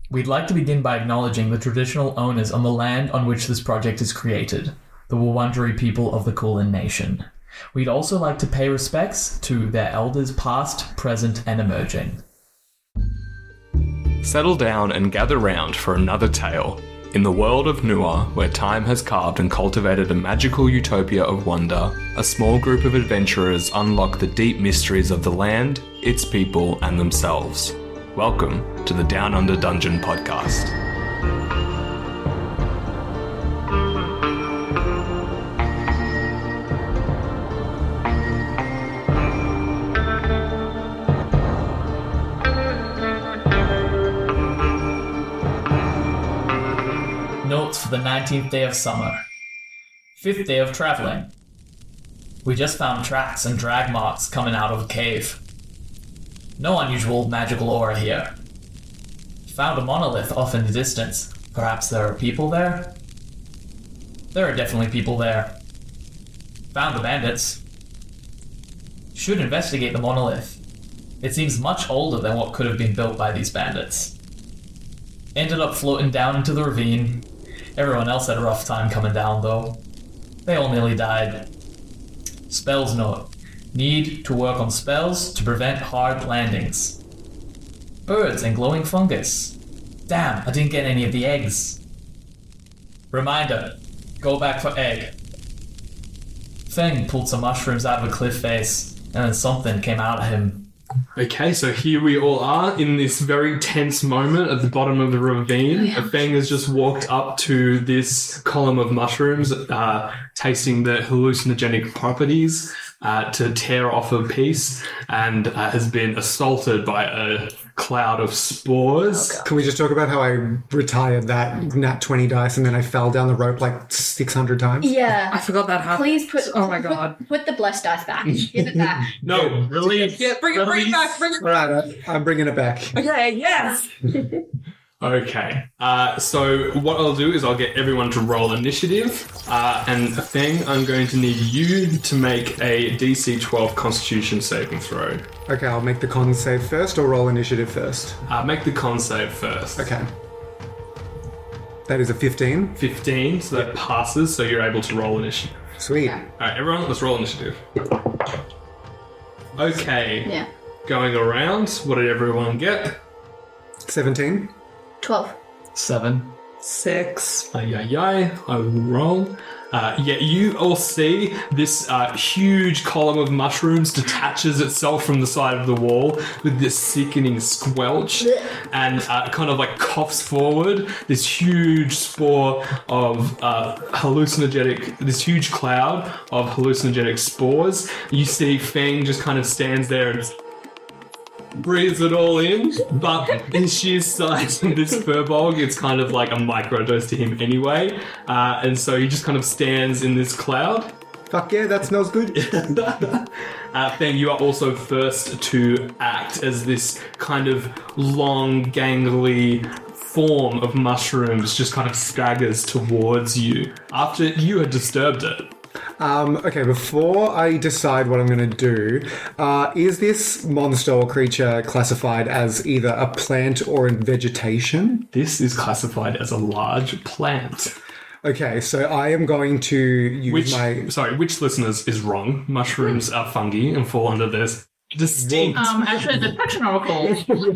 We'd like to begin by acknowledging the traditional owners on the land on which this project is created, the Wurundjeri people of the Kulin Nation. We'd also like to pay respects to their elders past, present, and emerging. Settle down and gather round for another tale. In the world of Nua, where time has carved and cultivated a magical utopia of wonder, a small group of adventurers unlock the deep mysteries of the land, its people, and themselves. Welcome to the Down Under Dungeon podcast. Notes for the 19th day of summer. 5th day of traveling. We just found tracks and drag marks coming out of a cave. No unusual magical aura here. Found a monolith off in the distance. Perhaps there are people there? There are definitely people there. Found the bandits. Should investigate the monolith. It seems much older than what could have been built by these bandits. Ended up floating down into the ravine. Everyone else had a rough time coming down, though. They all nearly died. Spells note. Need to work on spells to prevent hard landings. Birds and glowing fungus. Damn, I didn't get any of the eggs. Reminder. Go back for egg. Feng pulled some mushrooms out of a cliff face, and then something came out of him. Okay, so here we all are in this very tense moment at the bottom of the ravine. Feng has just walked up to this column of mushrooms, tasting the hallucinogenic properties to tear off a piece, and has been assaulted by a cloud of spores. Can we just talk about how I retired that nat 20 dice and then I fell down the rope like 600 times? Yeah. I forgot that happened. Please put. Oh my god. Put the blessed dice back. Give it back. No, release. Yeah, bring it back. Bring it. All right, I'm bringing it back. Okay. Yes. Okay, so what I'll do is I'll get everyone to roll initiative, and Feng, I'm going to need you to make a DC 12 Constitution saving throw. Okay, I'll make the con save first or roll initiative first. Make the con save first. Okay. That is a 15. 15, so that passes, so you're able to roll initiative. Sweet. Alright, everyone, let's roll initiative. Okay, Yeah. going around, what did everyone get? 17. 12. 7. 6. I will roll. You all see this huge column of mushrooms detaches itself from the side of the wall with this sickening squelch and kind of like coughs forward this huge spore of this huge cloud of hallucinogenic spores. You see Feng just kind of stands there and breathes it all in, but in sheer size of this furbog, it's kind of like a microdose to him anyway, and so he just kind of stands in this cloud. Fuck yeah, that smells good. Feng, you are also first to act as this kind of long, gangly form of mushrooms just kind of staggers towards you after you had disturbed it. Okay, before I decide what I'm going to do, is this monster or creature classified as either a plant or in vegetation? This is classified as a large plant. Okay, so I am going to use Which listeners is wrong? Mushrooms are fungi and fall under this distinct... Actually, the detection oracle.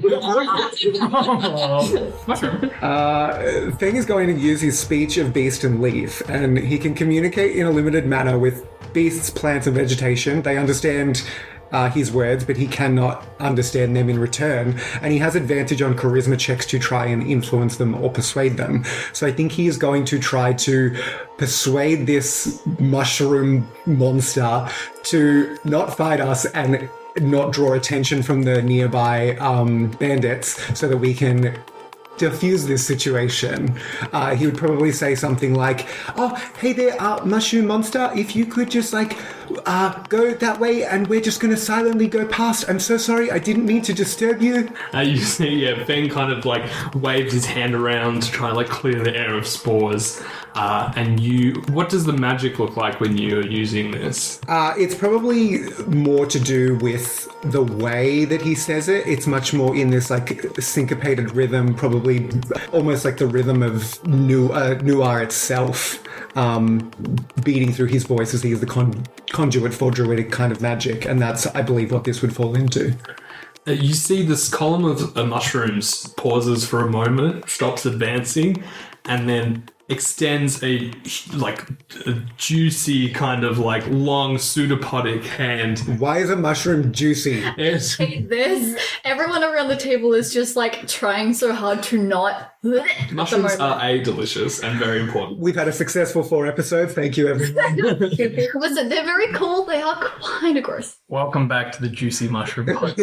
Mushroom. Thing is going to use his speech of beast and leaf, and he can communicate in a limited manner with beasts, plants, and vegetation. They understand his words, but he cannot understand them in return, and he has advantage on charisma checks to try and influence them or persuade them. So I think he is going to try to persuade this mushroom monster to not fight us and not draw attention from the nearby bandits so that we can diffuse this situation. He would probably say something like, "Oh, hey there, mushroom monster, if you could just go that way, and we're just going to silently go past. I'm so sorry. I didn't mean to disturb you. You see, Feng kind of like waves his hand around to try and like clear the air of spores. What does the magic look like when you're using this? It's probably more to do with the way that he says it. It's much more in this like syncopated rhythm, probably almost like the rhythm of Nuar itself, beating through his voice as he is the conduit for druidic kind of magic, and that's, I believe, what this would fall into. You see this column of mushrooms pauses for a moment, stops advancing, and then extends a juicy kind of like long pseudopodic hand. Why is a mushroom juicy? Yes. Hate this. Everyone around the table is just like trying so hard to not. Mushrooms are delicious and very important. We've had a successful 4 episodes. Thank you, everyone. Listen, they're very cool. They are kind of gross. Welcome back to the Juicy Mushroom Podcast.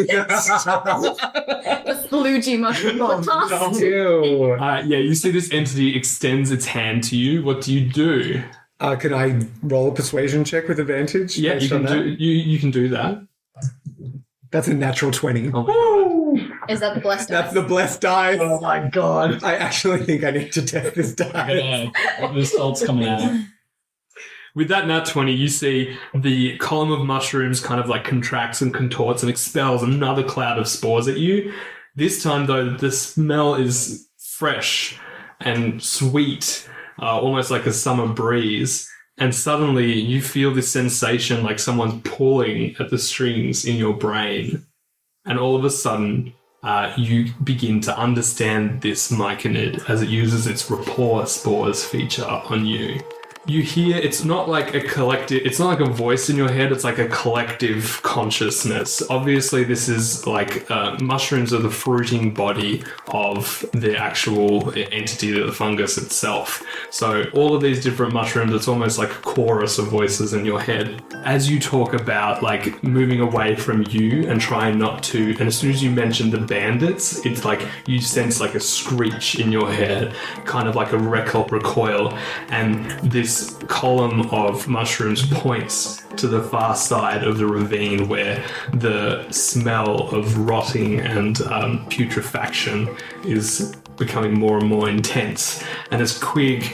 The Luigi mushroom podcast. Ew. You see this entity extends its hand to you. What do you do? Can I roll a persuasion check with advantage? Yeah, based you on can that? do. You can do that. That's a natural 20. Oh my God. Is that the blessed That's dice? the blessed die. Oh my god. I actually think I need to test this die. The salt's coming out. With that nat 20, you see the column of mushrooms kind of like contracts and contorts and expels another cloud of spores at you. This time, though, the smell is fresh and sweet, almost like a summer breeze. And suddenly you feel this sensation like someone's pulling at the strings in your brain. And all of a sudden, you begin to understand this myconid as it uses its rapport spores feature on you. You hear, it's not like a collective, it's not like a voice in your head, it's like a collective consciousness. Obviously, this is like mushrooms are the fruiting body of the actual entity, the fungus itself. So all of these different mushrooms, it's almost like a chorus of voices in your head. As you talk about like moving away from you and trying not to, and as soon as you mention the bandits, it's like you sense like a screech in your head, kind of like a recoil, and this column of mushrooms points to the far side of the ravine where the smell of rotting and putrefaction is becoming more and more intense. And as Quig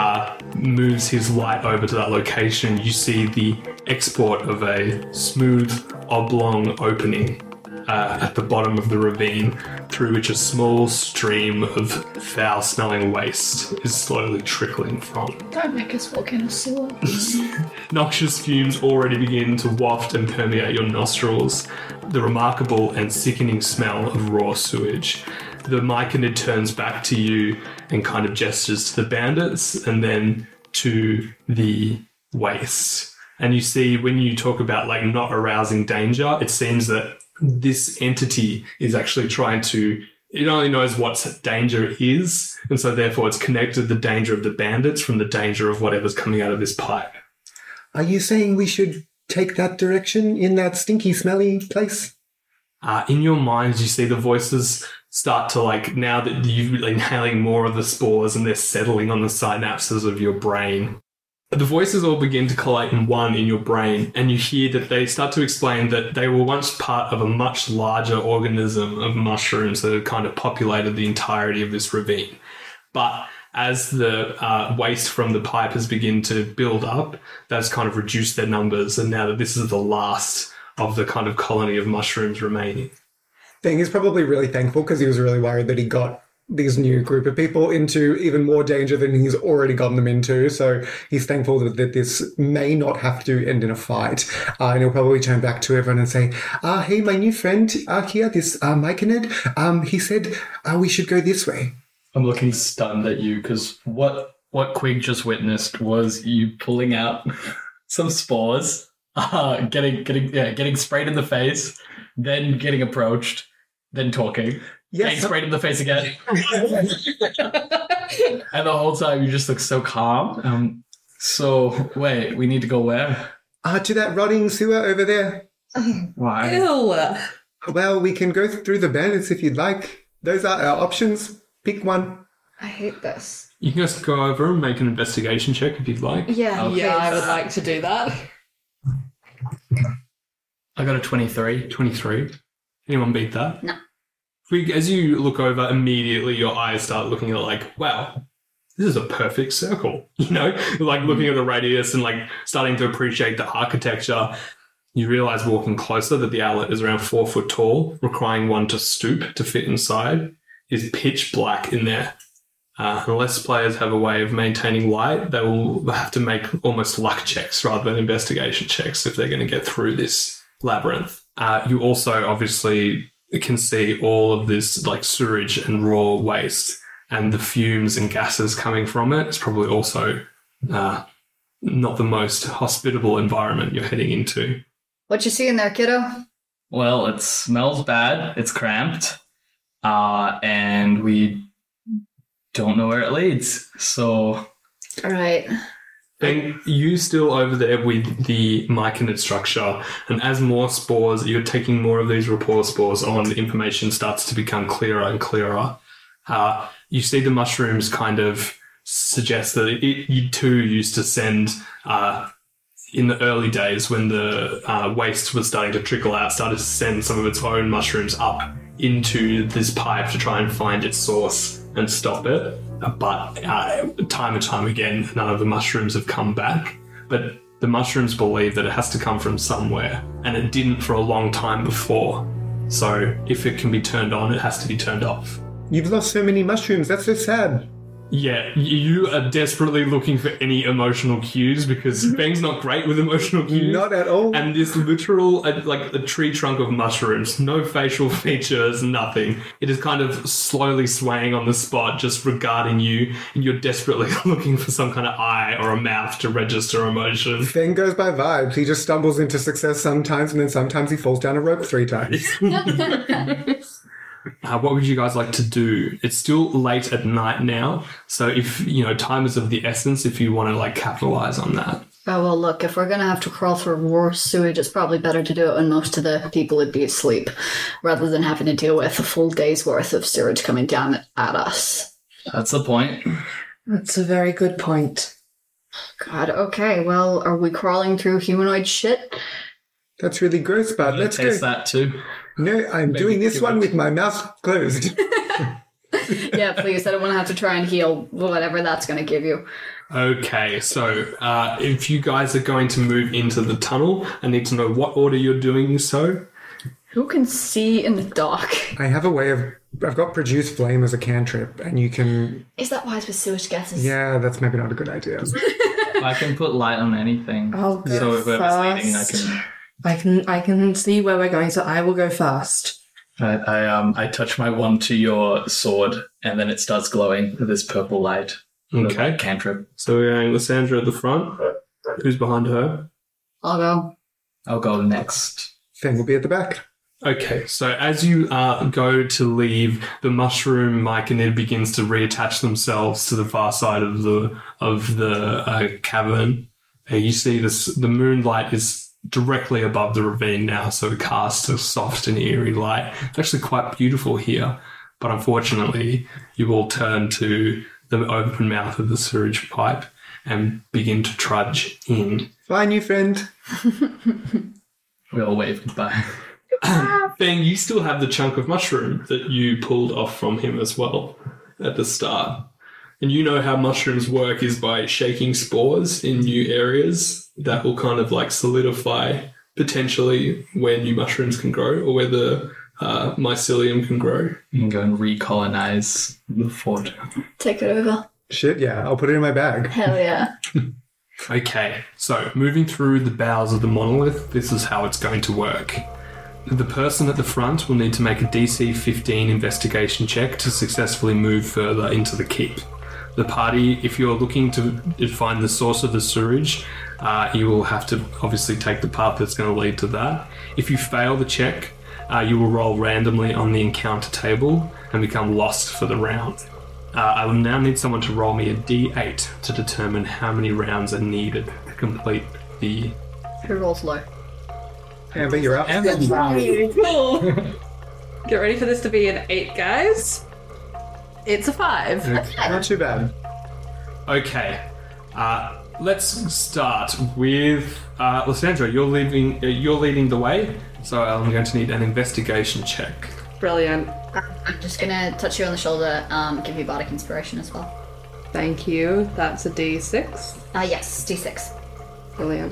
moves his light over to that location, you see the export of a smooth oblong opening at the bottom of the ravine, through which a small stream of foul-smelling waste is slowly trickling from. Don't make us walk in a sewer. Noxious fumes already begin to waft and permeate your nostrils, the remarkable and sickening smell of raw sewage. The myconid turns back to you and kind of gestures to the bandits and then to the waste. And you see, when you talk about like not arousing danger, it seems that this entity is actually trying to, it only knows what danger is, and so therefore it's connected the danger of the bandits from the danger of whatever's coming out of this pipe. Are you saying we should take that direction in that stinky, smelly place? In your minds, you see the voices start to like, now that you're inhaling more of the spores and they're settling on the synapses of your brain. The voices all begin to collate in one in your brain, and you hear that they start to explain that they were once part of a much larger organism of mushrooms that had kind of populated the entirety of this ravine. But as the waste from the pipe has begun to build up, that's kind of reduced their numbers, and now that this is the last of the kind of colony of mushrooms remaining. Thing is probably really thankful because he was really worried that he got these new group of people into even more danger than he's already gotten them into. So he's thankful that this may not have to end in a fight. And he'll probably turn back to everyone and say, hey, my new friend here, this myconid, he said we should go this way. I'm looking stunned at you because what Quig just witnessed was you pulling out some spores, getting sprayed in the face, then getting approached, then talking. Yes. Getting sprayed in the face again. And the whole time you just look so calm. So, wait, we need to go where? To that rotting sewer over there. Why? Ew. Well, we can go through the bandits if you'd like. Those are our options. Pick one. I hate this. You can just go over and make an investigation check if you'd like. Yeah. Yeah, I would like to do that. I got a 23. 23. Anyone beat that? No. As you look over, immediately your eyes start looking at it like, wow, this is a perfect circle. You know, like looking at the radius and like starting to appreciate the architecture. You realize walking closer that the outlet is around 4 foot tall, requiring one to stoop to fit inside. Is pitch black in there. Unless players have a way of maintaining light, they will have to make almost luck checks rather than investigation checks if they're going to get through this labyrinth. You also obviously can see all of this like sewage and raw waste, and the fumes and gases coming from it. It's probably also not the most hospitable environment you're heading into. What you see in there, kiddo? Well, it smells bad. It's cramped. And we don't know where it leads. So, All right. And you still over there with the myconid structure, and as more spores, you're taking more of these rapport spores on, the information starts to become clearer and clearer. You see the mushrooms kind of suggest that you too used to send, in the early days when the waste was starting to trickle out, started to send some of its own mushrooms up into this pipe to try and find its source and stop it. But time and time again, none of the mushrooms have come back. But the mushrooms believe that it has to come from somewhere, and it didn't for a long time before. So if it can be turned on, it has to be turned off. You've lost so many mushrooms. That's so sad. Yeah, you are desperately looking for any emotional cues because Fang's not great with emotional cues. Not at all. And this literal, like a tree trunk of mushrooms, no facial features, nothing. It is kind of slowly swaying on the spot, just regarding you, and you're desperately looking for some kind of eye or a mouth to register emotion. Fang goes by vibes. He just stumbles into success sometimes, and then sometimes he falls down a rope 3 times. What would you guys like to do? It's still late at night now, so if, time is of the essence if you want to, capitalize on that. Oh, well, look, if we're going to have to crawl through raw sewage, it's probably better to do it when most of the people would be asleep, rather than having to deal with a full day's worth of sewage coming down at us. That's the point. That's a very good point. God, okay, well, are we crawling through humanoid shit? That's really gross, bud. Let's go. Taste that too. No, I'm doing this one with my mouth closed. Yeah, please, I don't want to have to try and heal whatever that's going to give you. Okay, so if you guys are going to move into the tunnel, I need to know what order you're doing so. Who can see in the dark? I have a way of... I've got produce flame as a cantrip, and you can... Is that wise with sewage gases? Yeah, that's maybe not a good idea. I can put light on anything. I'll go So if whoever's leading, I can see where we're going, so I will go first. I touch my wand to your sword, and then it starts glowing with this purple light. Okay. Cantrip. So we're going Lysandra at the front. Who's behind her? I'll go. I'll go next. Fang will be at the back. Okay, so as you go to leave, the mushroom myconid begins to reattach themselves to the far side of the cavern. You see the moonlight is directly above the ravine now, so it casts a soft and eerie light. It's actually quite beautiful here, but unfortunately, you all turn to the open mouth of the sewage pipe and begin to trudge in. Bye, new friend. We all wave goodbye. Fang, you still have the chunk of mushroom that you pulled off from him as well at the start. And you know how mushrooms work is by shaking spores in new areas that will kind of solidify potentially where new mushrooms can grow or where the mycelium can grow. You can go and recolonize the fort. Take it over. Shit, yeah. I'll put it in my bag. Hell yeah. Okay, so moving through the bowels of the monolith, this is how it's going to work. The person at the front will need to make a DC 15 investigation check to successfully move further into the keep. The party, if you're looking to find the source of the sewage, you will have to obviously take the path that's going to lead to that. If you fail the check, you will roll randomly on the encounter table and become lost for the round. I will now need someone to roll me a D8 to determine how many rounds are needed to complete the... Who rolls low? Amber, you're up. Cool. Get ready for this to be an 8, guys. It's a 5. Not too bad. Okay. let's start with Lysandra. You're leading the way, so I'm going to need an investigation check. Brilliant. I'm just gonna touch you on the shoulder, give you bardic inspiration as well. Thank you. That's a D6. Yes, D6. Brilliant.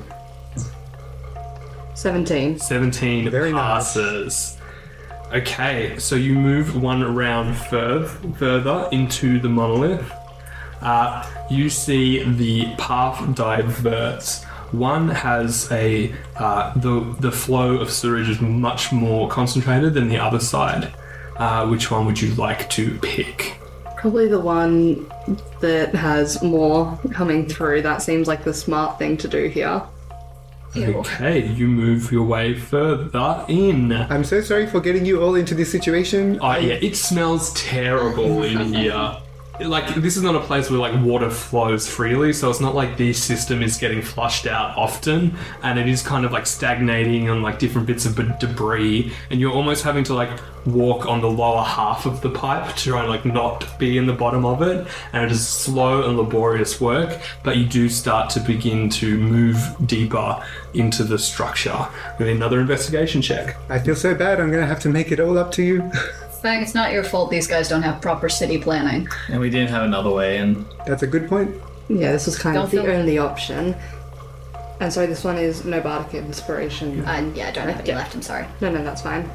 17. 17 Very nice. passes. Okay, so you move one round further into the monolith. You see the path diverts. One has a the flow of sewage is much more concentrated than the other side. Which one would you like to pick? Probably the one that has more coming through. That seems like the smart thing to do here. Okay, you move your way further in. I'm so sorry for getting you all into this situation. Oh yeah, it smells terrible in here. Like, this is not a place where, like, water flows freely, so it's not like the system is getting flushed out often, and it is kind of, like, stagnating on, like, different bits of debris, and you're almost having to, like, walk on the lower half of the pipe to try and, like, not be in the bottom of it, and it is slow and laborious work, but you do start to begin to move deeper into the structure with another investigation check. I feel so bad, I'm gonna have to make it all up to you. Fang, it's not your fault these guys don't have proper city planning. And we didn't have another way in. That's a good point. Yeah, this was kind Don't of the feel- only option. And sorry, this one is no bardic inspiration. Yeah, I don't have any left, I'm sorry. No, that's fine.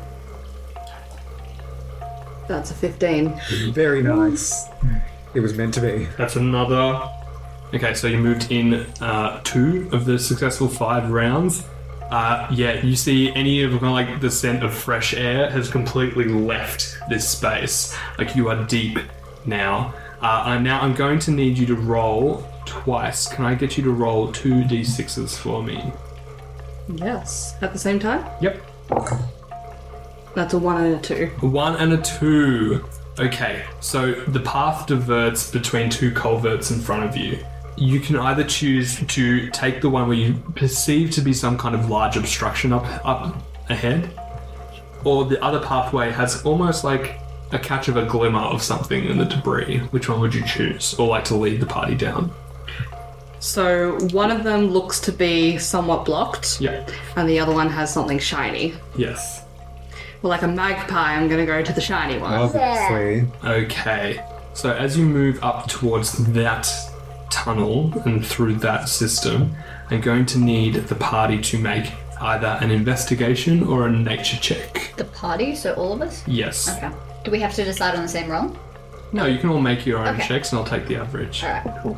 That's a 15. Very nice. It was meant to be. That's another... Okay, so you moved in 2 of the successful 5 rounds. You see any of kind of like the scent of fresh air has completely left this space. Like, you are deep now. And now I'm going to need you to roll twice. Can I get you to roll 2 d6s for me? Yes. At the same time? Yep. That's a 1 and a 2. A 1 and a 2. Okay, so the path diverts between 2 culverts in front of you. You can either choose to take the one where you perceive to be some kind of large obstruction up ahead, or the other pathway has almost like a catch of a glimmer of something in the debris. Which one would you choose, or like to lead the party down? So one of them looks to be somewhat blocked, Yeah. and the other one has something shiny. Yes. Well, like a magpie, I'm gonna go to the shiny one. Obviously. Okay. So as you move up towards that tunnel and through that system, I'm going to need the party to make either an investigation or a nature check. The party, so all of us? Yes. Okay. Do we have to decide on the same roll? No, you can all make your own Okay. checks and I'll take the average. Alright. Cool.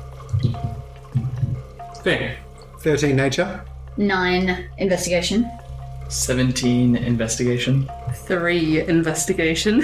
Thing. 13 nature. 9 investigation. 17 investigation. 3 investigation.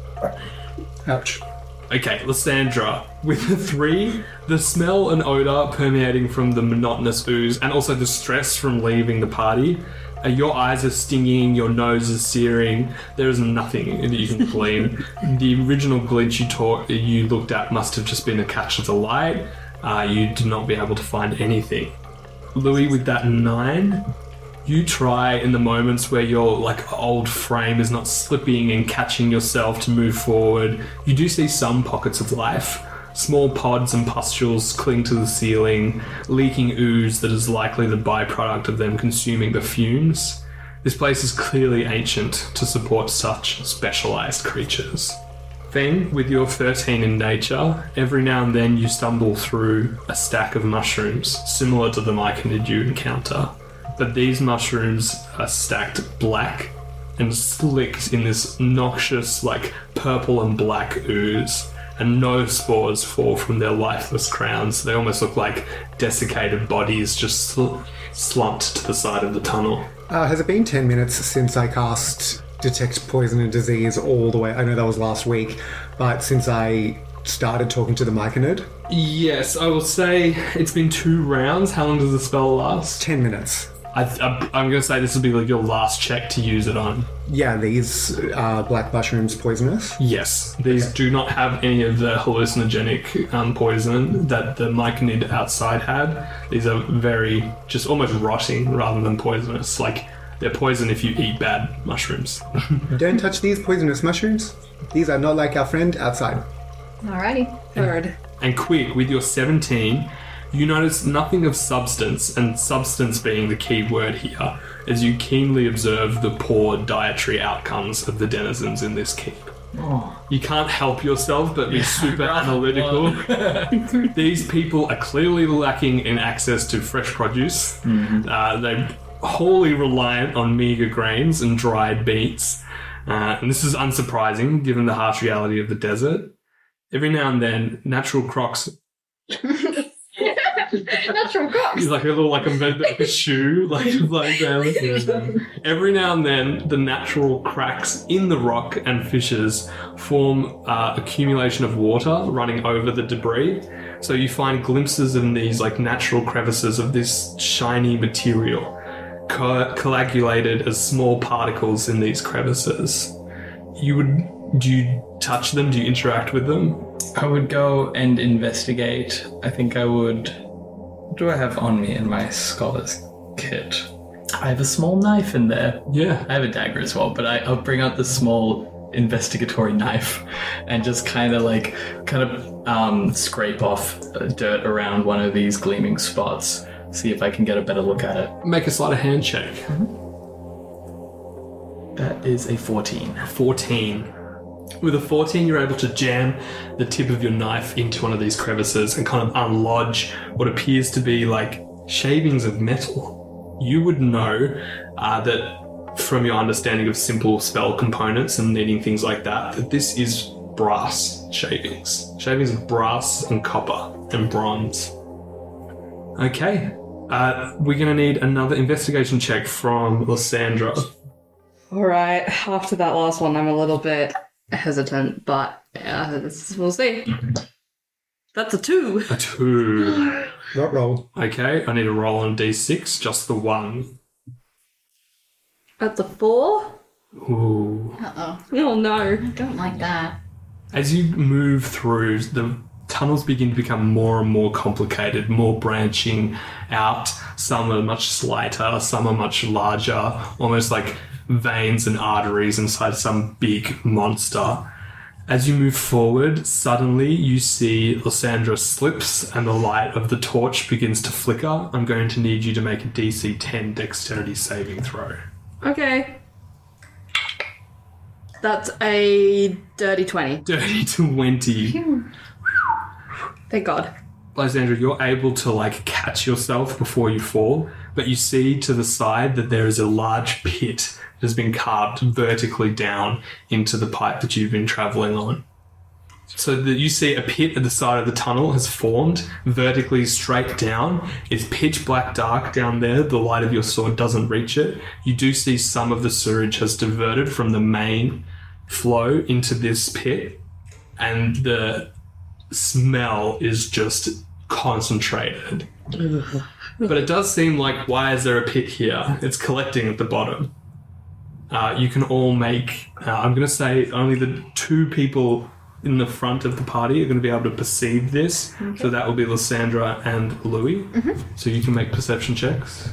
Ouch. Okay, Lysandra. With the 3, the smell and odour permeating from the monotonous ooze and also the stress from leaving the party, your eyes are stinging, your nose is searing, there is nothing that you can glean. The original glitch you looked at must have just been a catch of the light. You did not be able to find anything. Louis, with that 9, you try in the moments where your like old frame is not slipping and catching yourself to move forward. You do see some pockets of life. Small pods and pustules cling to the ceiling, leaking ooze that is likely the byproduct of them consuming the fumes. This place is clearly ancient to support such specialized creatures. Feng, with your 13 in nature, every now and then you stumble through a stack of mushrooms, similar to the myconid you encounter. But these mushrooms are stacked black and slicked in this noxious, like, purple and black ooze, and no spores fall from their lifeless crowns. They almost look like desiccated bodies just slumped to the side of the tunnel. Has it been 10 minutes since I cast Detect Poison and Disease all the way? I know that was last week, but since I started talking to the myconid? Yes, I will say it's been 2 rounds. How long does the spell last? 10 minutes. I'm going to say this will be like your last check to use it on. Yeah, these black mushrooms poisonous. Yes, these do not have any of the hallucinogenic poison that the myconid outside had. These are very, just almost rotting rather than poisonous. Like, they're poison if you eat bad mushrooms. Don't touch these poisonous mushrooms. These are not like our friend outside. Alrighty. 3rd. And quick, with your 17, You notice nothing of substance, and substance being the key word here, as you keenly observe the poor dietary outcomes of the denizens in this keep. You can't help yourself but be super analytical. These people are clearly lacking in access to fresh produce. They're wholly reliant on meager grains and dried meats. And this is unsurprising given the harsh reality of the desert. Every now and then, natural crocs. Natural crocs. He's like a shoe, Every now and then, the natural cracks in the rock and fissures form accumulation of water running over the debris. So you find glimpses in these like natural crevices of this shiny material, coagulated as small particles in these crevices. Do you touch them? Do you interact with them? I would go and investigate. I think I would. What do I have on me in my scholar's kit? I have a small knife in there. Yeah. I have a dagger as well, but I'll bring out the small investigatory knife and just kind of scrape off dirt around one of these gleaming spots. See if I can get a better look at it. Make a sleight of hand check. That is a 14. 14. With a 14, you're able to jam the tip of your knife into one of these crevices and kind of unlodge what appears to be like shavings of metal. You would know that from your understanding of simple spell components and needing things like that this is brass shavings. Shavings of brass and copper and bronze. Okay. We're going to need another investigation check from Lysandra. Alright, after that last one, I'm a little bit hesitant, but we'll see. That's a 2. A 2. Not roll. Okay, I need a roll on D6, just the 1. That's a 4. Ooh. Uh-oh. Oh no. I don't like that. As you move through, the tunnels begin to become more and more complicated, more branching out. Some are much slighter, some are much larger, almost like veins and arteries inside some big monster. As you move forward, suddenly you see Lysandra slips and the light of the torch begins to flicker. I'm going to need you to make a DC 10 dexterity saving throw. Okay. That's a dirty 20. Dirty 20. Thank God. Lysandra, you're able to like catch yourself before you fall, but you see to the side that there is a large pit that has been carved vertically down into the pipe that you've been travelling on. So that you see a pit at the side of the tunnel has formed vertically straight down. It's pitch black dark down there. The light of your sword doesn't reach it. You do see some of the sewage has diverted from the main flow into this pit, and the smell is just concentrated. But it does seem like, why is there a pit here? It's collecting at the bottom. You can all make, I'm going to say only the 2 people in the front of the party are going to be able to perceive this. Okay. So that will be Lysandra and Louis. Mm-hmm. So you can make perception checks.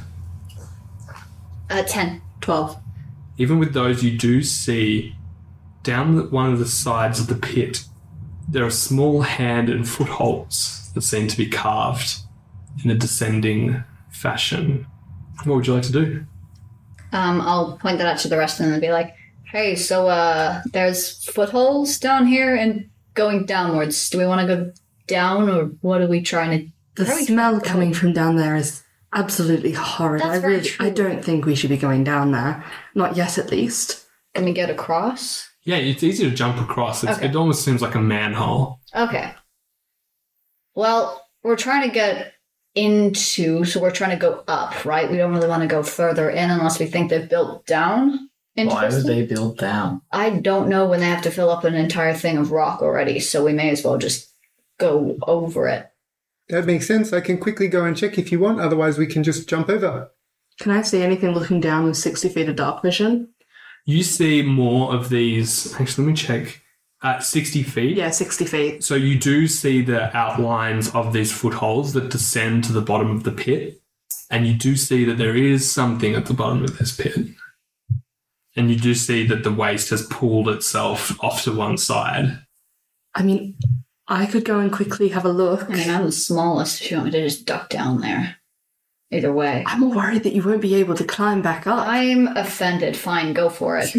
10. 12. Even with those, you do see down one of the sides of the pit, there are small hand and foot holes that seem to be carved in a descending fashion. What would you like to do? I'll point that out to the rest of them and be like, hey, so there's footholes down here and going downwards. Do we want to go down, or what are we trying to... The smell coming from down there is absolutely horrid. I don't think we should be going down there. Not yet, at least. Can we get across? Yeah, it's easy to jump across. Okay. It almost seems like a manhole. Okay. Well, we're trying to get into, so we're trying to go up, right? We don't really want to go further in unless we think they've built down. Why would they build down? I don't know when they have to fill up an entire thing of rock already, so we may as well just go over it. That makes sense. I can quickly go and check if you want, otherwise we can just jump over. Can I see anything looking down with 60 feet of dark vision? You see more of these... Actually, let me check. At 60 feet? Yeah, 60 feet. So you do see the outlines of these footholes that descend to the bottom of the pit, and you do see that there is something at the bottom of this pit. And you do see that the waste has pulled itself off to one side. I mean, I could go and quickly have a look. I mean, I'm the smallest if you want me to just duck down there. Either way. I'm worried that you won't be able to climb back up. I'm offended. Fine, go for it.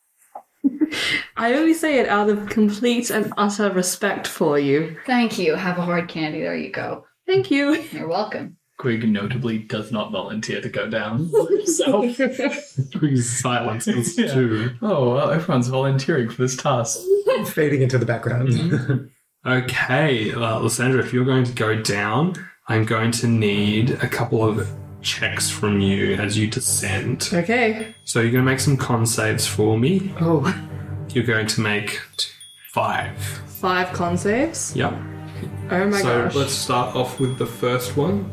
I only say it out of complete and utter respect for you. Thank you. Have a hard candy. There you go. Thank you. You're welcome. Quig notably does not volunteer to go down himself. Quig's silence is Yeah. too. Oh, well, everyone's volunteering for this task. Fading into the background. Okay, Lysandra, if you're going to go down, I'm going to need a couple of checks from you as you descend. Okay. So you're going to make some con saves for me. Oh. You're going to make 5. 5 con saves? Yep. Oh my So gosh. let's start off with the first one.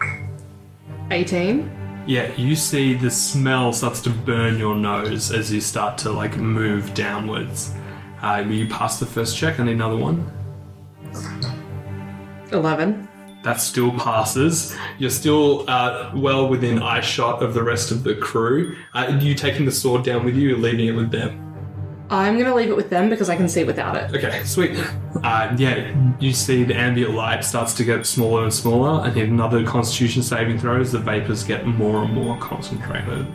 18. Yeah, you see the smell starts to burn your nose as you start to move downwards. Will you pass the first check? I need another one. 11. That still passes. You're still well within eye shot of the rest of the crew. Are you taking the sword down with you or leaving it with them? I'm going to leave it with them because I can see without it. Okay, sweet. You see the ambient light starts to get smaller and smaller, and hit another constitution saving throw as the vapors get more and more concentrated.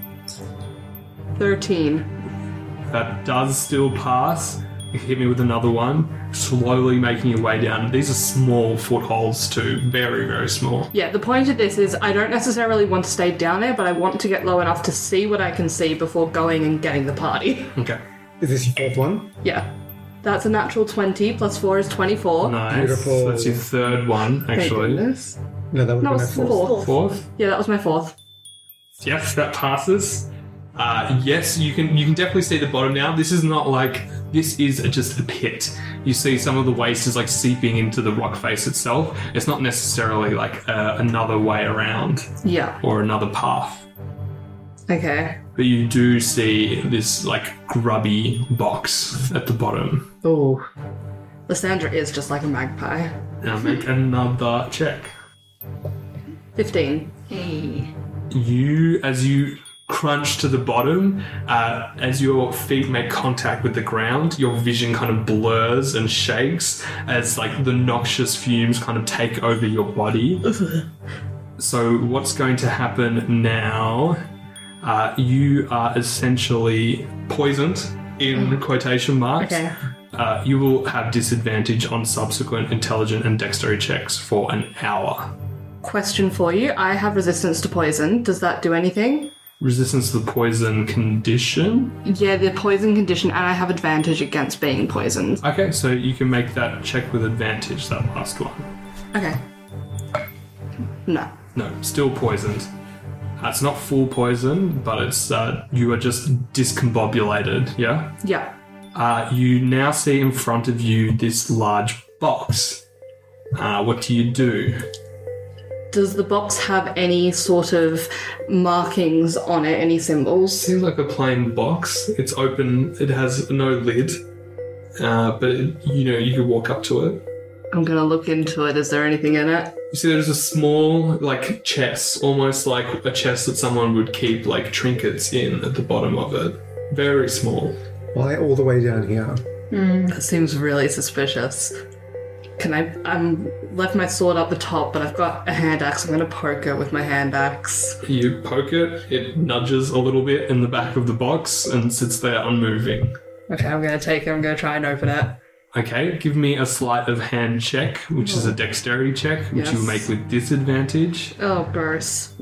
13. That does still pass. You hit me with another one, slowly making your way down. These are small footholds too, very, very small. Yeah, the point of this is I don't necessarily want to stay down there, but I want to get low enough to see what I can see before going and getting the party. Okay. Is this your fourth one? Yeah. That's a natural 20, plus 4 is 24. Nice. Beautiful. That's your third one, Thank actually. goodness. No, that would No, have it's been my fourth. 4th. Fourth? Yeah, that was my 4th. Yes, that passes. Yes, you can definitely see the bottom now. This is not this is just a pit. You see some of the waste is seeping into the rock face itself. It's not necessarily another way around Yeah. or another path. Okay. But you do see this grubby box at the bottom. Oh. Lysandra is just like a magpie. Now make another check. 15. Hey. As you crunch to the bottom, as your feet make contact with the ground, your vision kind of blurs and shakes as the noxious fumes kind of take over your body. So what's going to happen now? You are essentially poisoned in quotation marks. Okay. You will have disadvantage on subsequent intelligent and dexterity checks for an hour. Question for you. I have resistance to poison. Does that do anything? Resistance to the poison condition. Yeah, the poison condition, and I have advantage against being poisoned. Okay, so you can make that check with advantage, that last one. Okay. No. No, still poisoned. It's not full poison, but it's you are just discombobulated, yeah? Yeah. You now see in front of you this large box. What do you do? Does the box have any sort of markings on it, any symbols? Seems like a plain box. It's open, it has no lid, but you could walk up to it. I'm gonna look into it. Is there anything in it? You see there's a small, chest, almost like a chest that someone would keep, trinkets in at the bottom of it. Very small. Why all the way down here? That seems really suspicious. I'm left my sword up the top, but I've got a hand axe. I'm gonna poke it with my hand axe. You poke it, it nudges a little bit in the back of the box and sits there unmoving. Okay, I'm gonna take it. I'm gonna try and open it. Okay, give me a sleight of hand check, which is a dexterity check, which you will make with disadvantage. Oh, gross.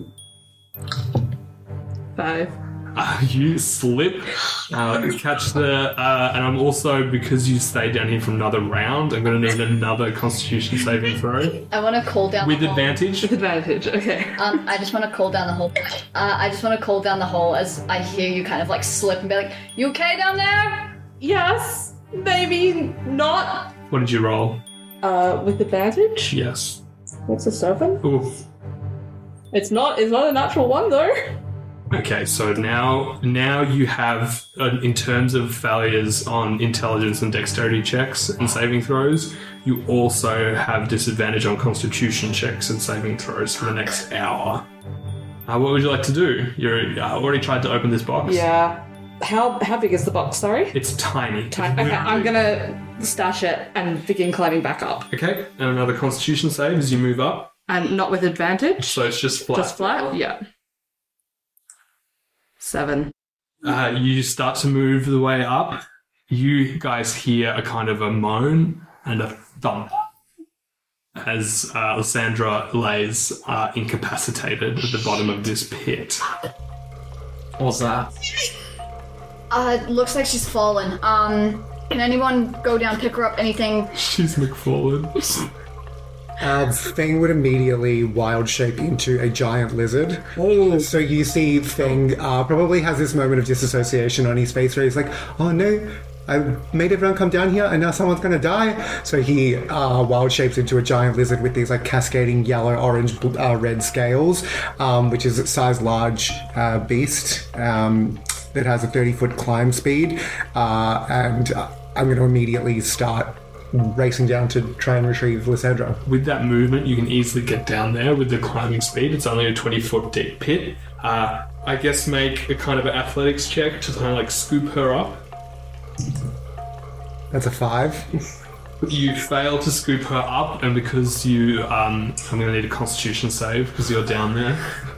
5. You slip, catch the, and I'm also, because you stayed down here for another round, I'm going to need another constitution saving throw. I want to cool down With the hole. advantage? Advantage. Okay. I just want to cool down the hole. I just want to cool down the hole as I hear you kind of slip and be like, "You okay down there?" Yes. Maybe not. What did you roll? With advantage. Yes. What's the 7? Oof. It's not a natural one though. Okay, so now you have, in terms of failures on intelligence and dexterity checks and saving throws, you also have disadvantage on constitution checks and saving throws for the next hour. What would you like to do? You already tried to open this box? Yeah. How big is the box? Sorry. It's tiny. Okay, I'm gonna stash it and begin climbing back up, Okay, and another Constitution save as you move up. and not with advantage. So it's just flat. Just flat. Yeah. 7. You start to move the way up. You guys hear a kind of a moan and a thump as Lysandra lays incapacitated at the bottom of this pit. What's that? Looks like she's fallen. Can anyone go down, pick her up, anything? She's McFallen. Fang would immediately wild shape into a giant lizard. So you see Fang probably has this moment of disassociation on his face where he's like, oh no, I made everyone come down here and now someone's going to die. So he wild shapes into a giant lizard with these like cascading yellow, orange, red scales, which is a size large beast that has a 30-foot climb speed. And I'm going to immediately start racing down to try and retrieve Lysandra. With that movement, you can easily get down there with the climbing speed. It's only a 20-foot deep pit. I guess make a kind of an athletics check to kind of like scoop her up. That's a 5. You fail to scoop her up, and because you, I'm going to need a Constitution save because you're down there.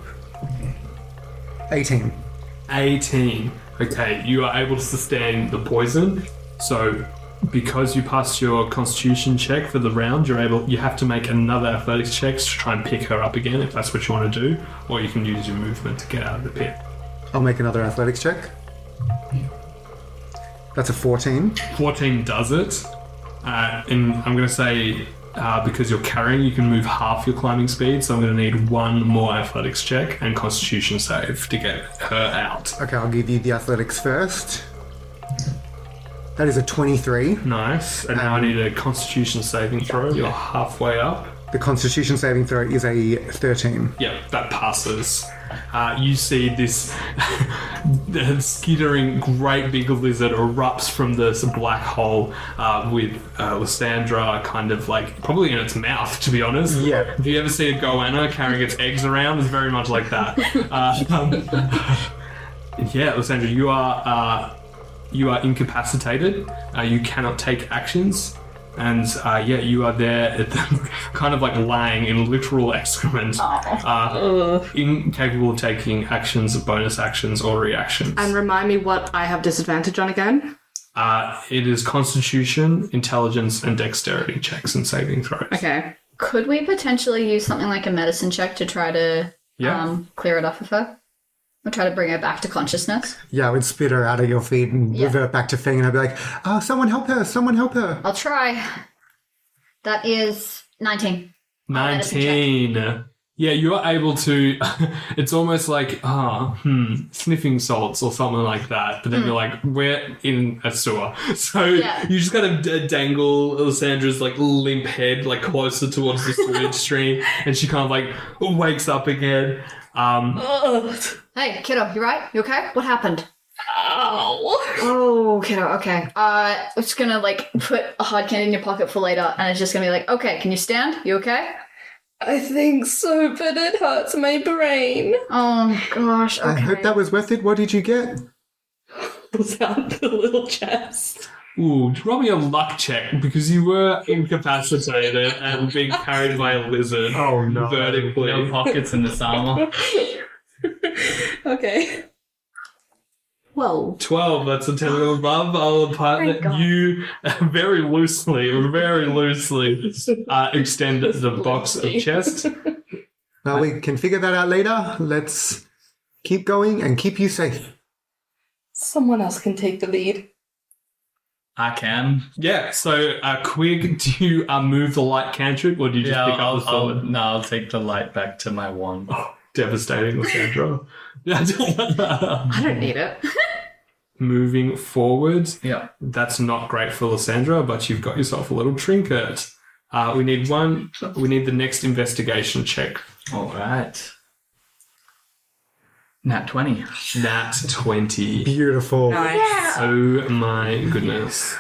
18. 18. Okay, you are able to sustain the poison. So, because you passed your Constitution check for the round, you have to make another athletics check to try and pick her up again, if that's what you want to do, or you can use your movement to get out of the pit. I'll make another athletics check. That's a 14. 14 does it. And I'm going to say, because you're carrying, you can move half your climbing speed, so I'm going to need one more athletics check and Constitution save to get her out. Okay, I'll give you the athletics first. That is a 23. Nice. And now I need a Constitution saving throw. You're halfway up. The Constitution saving throw is a 13. Yep, that passes. You see this skittering great big lizard erupts from this black hole with Lysandra kind of like probably in its mouth, to be honest. Yeah. If you ever see a goanna carrying its eggs around, it's very much like that. Yeah, Lysandra, you are incapacitated. You cannot take actions. And you are there at the, kind of like laying in literal excrement, incapable of taking actions, bonus actions, or reactions. And remind me what I have disadvantage on again. It is Constitution, Intelligence, and Dexterity checks and saving throws. Okay. Could we potentially use something like a medicine check to try to clear it off of her? Or try to bring her back to consciousness? Yeah, I would spit her out of your feet and revert back to Fang, and I'd be like, oh, someone help her, someone help her. I'll try. That is 19. 19. Yeah, you are able to, it's almost like, sniffing salts or something like that. But then you're like, we're in a sewer. So you just kind of dangle Lysandra's like limp head like closer towards the sewage stream. And she kind of like wakes up again. Hey, kiddo, you right? You okay? What happened? Ow. Oh, kiddo, okay. I'm just gonna like put a hard candy in your pocket for later, and it's just gonna be like, okay, can you stand? You okay? I think so, but it hurts my brain. Oh gosh, okay. I hope that was worth it. What did you get? Pulls out the little chest. Ooh, roll me a luck check because you were incapacitated and being carried by a lizard. Oh, no. Vertically. No pockets in this armor. Okay. 12, that's a 10 above. I'll part God. you very loosely extend the box of chest. Well, we can figure that out later. Let's keep going and keep you safe. Someone else can take the lead. I can. Yeah, so Quig, do you move the light cantrip or do you just pick up the sword? I'll take the light back to my wand. Oh, devastating, Lysandra. I don't need it. Moving forward. Yeah. That's not great for Lysandra, but you've got yourself a little trinket. We need the next investigation check. All right. Nat 20. Nat 20. Beautiful. Nice. Oh my goodness.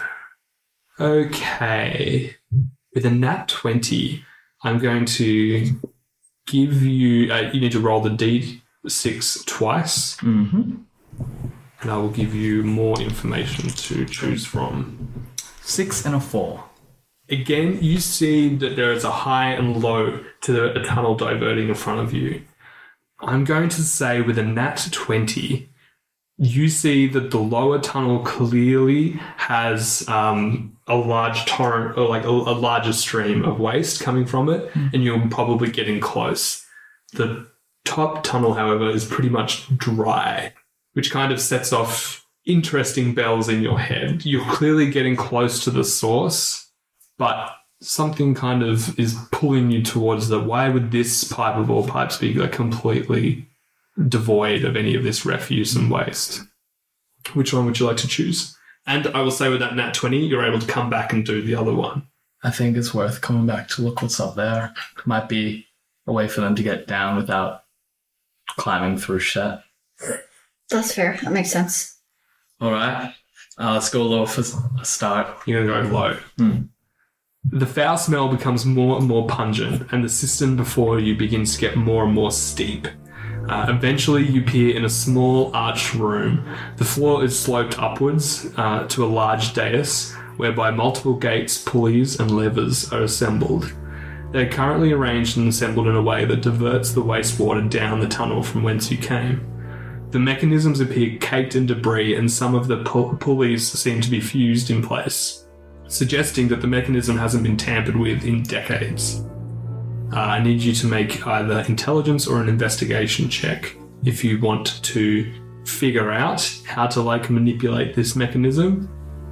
Okay. With a nat 20, I'm going to give you... you need to roll the D6 twice. Mm-hmm. and I will give you more information to choose from. 6 and a 4. Again, you see that there is a high and low to a tunnel diverting in front of you. I'm going to say with a nat 20, you see that the lower tunnel clearly has a large torrent, or like a larger stream of waste coming from it, and you're probably getting close. The top tunnel, however, is pretty much dry, which kind of sets off interesting bells in your head. You're clearly getting close to the source, but something kind of is pulling you towards the, why would this pipe of all pipes be like completely devoid of any of this refuse and waste? Which one would you like to choose? And I will say with that nat 20, you're able to come back and do the other one. I think it's worth coming back to look what's up there. Might be a way for them to get down without climbing through shit. That's fair. That makes sense. All right. Let's go low for a start. You're going to go low. The foul smell becomes more and more pungent, and the cistern before you begins to get more and more steep. Eventually, you appear in a small arched room. The floor is sloped upwards to a large dais, whereby multiple gates, pulleys, and levers are assembled. They are currently arranged and assembled in a way that diverts the wastewater down the tunnel from whence you came. The mechanisms appear caked in debris, and some of the pulleys seem to be fused in place, suggesting that the mechanism hasn't been tampered with in decades. I need you to make either intelligence or an investigation check if you want to figure out how to manipulate this mechanism,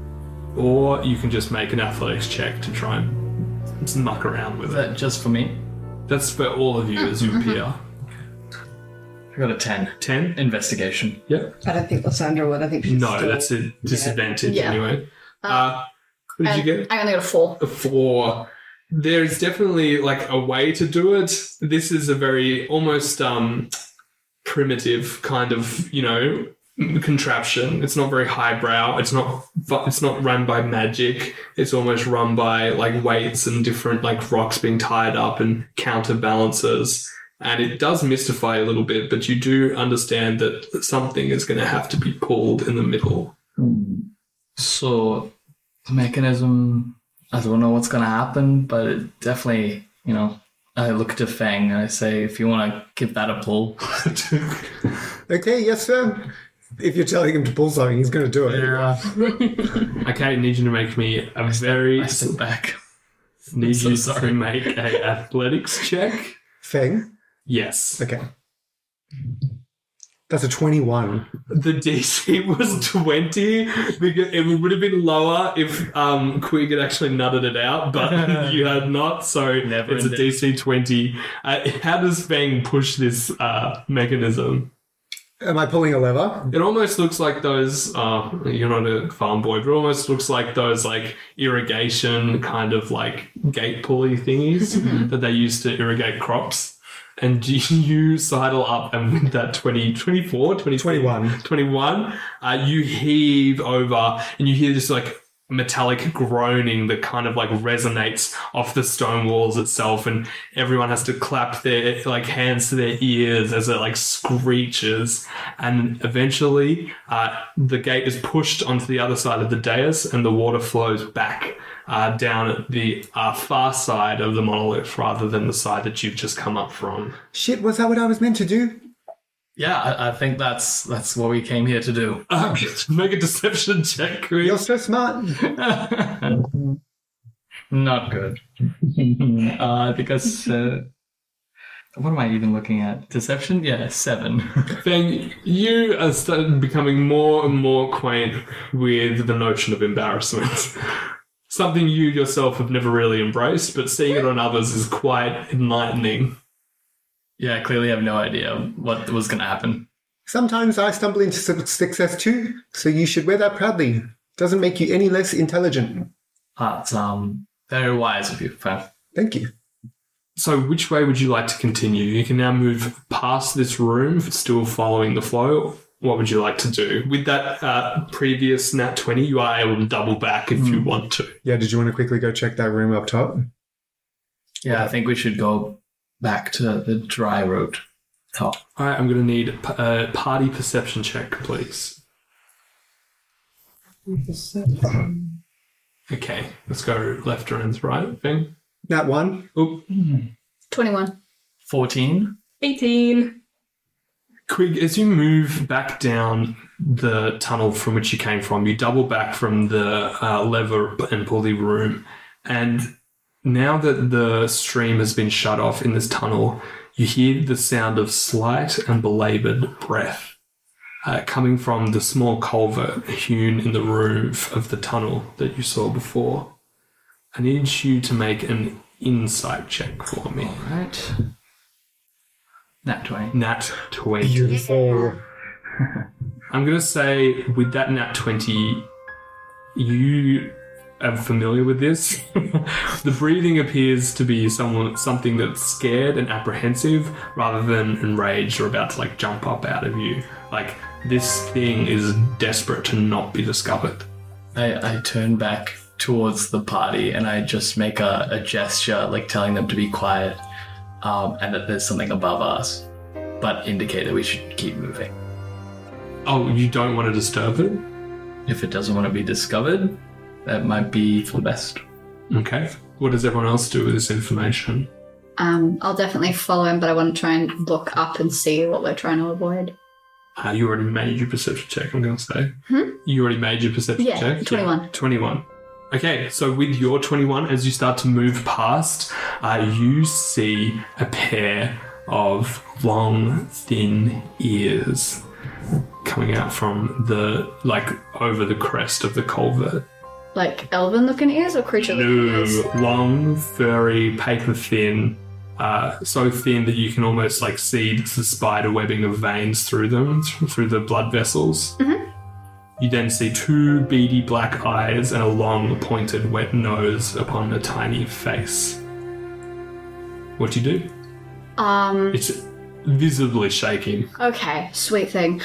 or you can just make an athletics check to try and muck around with Is it. that just for me? That's for all of you as you appear. I got a 10. 10? Investigation. Yep. I don't think Lysandra would. I think she's No, still... that's a disadvantage Yeah. anyway. What did you get? I'm gonna get a 4. A 4. There's definitely a way to do it. This is a very almost primitive kind of, contraption. It's not very highbrow. It's not run by magic. It's almost run by weights and different rocks being tied up and counterbalances. And it does mystify a little bit, but you do understand that something is going to have to be pulled in the middle. So, the mechanism, I don't know what's going to happen, but it definitely, I look to Fang and I say, if you want to give that a pull. Okay, yes, sir. If you're telling him to pull something, he's going to do it. Okay, I need you to make me a very... I sit back. Need so you sorry. to make a athletics check. Feng? Yes. Okay. That's a 21. The DC was 20 because it would have been lower if Quig had actually nutted it out, but you had not, so Never it's a ended. DC 20. How does Fang push this mechanism? Am I pulling a lever? It almost looks like those, you're not a farm boy, but it almost looks like those irrigation kind of gate pulley thingies that they use to irrigate crops. And you sidle up, and with that 21, you heave over, and you hear this metallic groaning that kind of resonates off the stone walls itself, and everyone has to clap their hands to their ears as it screeches, and eventually the gate is pushed onto the other side of the dais, and the water flows back down at the far side of the monolith rather than the side that you've just come up from. Shit, was that what I was meant to do? Yeah, I think that's what we came here to do. Make a deception check, Chris. You're so smart. Not good. I think what am I even looking at? Deception? Yeah, 7. Fang, you are starting becoming more and more quaint with the notion of embarrassment. Something you yourself have never really embraced, but seeing it on others is quite enlightening. Yeah, I clearly have no idea what was going to happen. Sometimes I stumble into success too, so you should wear that proudly. Doesn't make you any less intelligent. That's very wise of you, Fang. Thank you. So which way would you like to continue? You can now move past this room, still following the flow. What would you like to do? With that previous nat 20, you are able to double back if you want to. Yeah, did you want to quickly go check that room up top? Yeah, I think we should go back to the dry road top. All right, I'm going to need a party perception check, please. Okay, let's go left and right thing. Nat 1. Oop. 21. 14. 18. Quig, as you move back down the tunnel from which you came from, you double back from the lever and pulley room, and now that the stream has been shut off in this tunnel, you hear the sound of slight and belaboured breath coming from the small culvert hewn in the roof of the tunnel that you saw before. I need you to make an insight check for me. Right. Nat 20. Nat 20. Beautiful. I'm going to say with that nat 20, you are familiar with this. The breathing appears to be something that's scared and apprehensive rather than enraged or about to jump up out of you. This thing is desperate to not be discovered. I turn back towards the party and I just make a gesture telling them to be quiet and that there's something above us, but indicate that we should keep moving. Oh, you don't want to disturb it? If it doesn't want to be discovered, that might be for the best. Okay. What does everyone else do with this information? I'll definitely follow him, but I want to try and look up and see what we're trying to avoid. You already made your perception check, I'm going to say. You already made your perception check? 21. Yeah, 21. Okay, so with your 21, as you start to move past, you see a pair of long, thin ears coming out from over the crest of the culvert. Like elven-looking ears or creature-looking ears? No, long, furry, paper-thin, so thin that you can almost see the spider webbing of veins through them, through the blood vessels. Mm-hmm. You then see two beady black eyes and a long, pointed, wet nose upon a tiny face. What do you do? It's visibly shaking. Okay, sweet thing.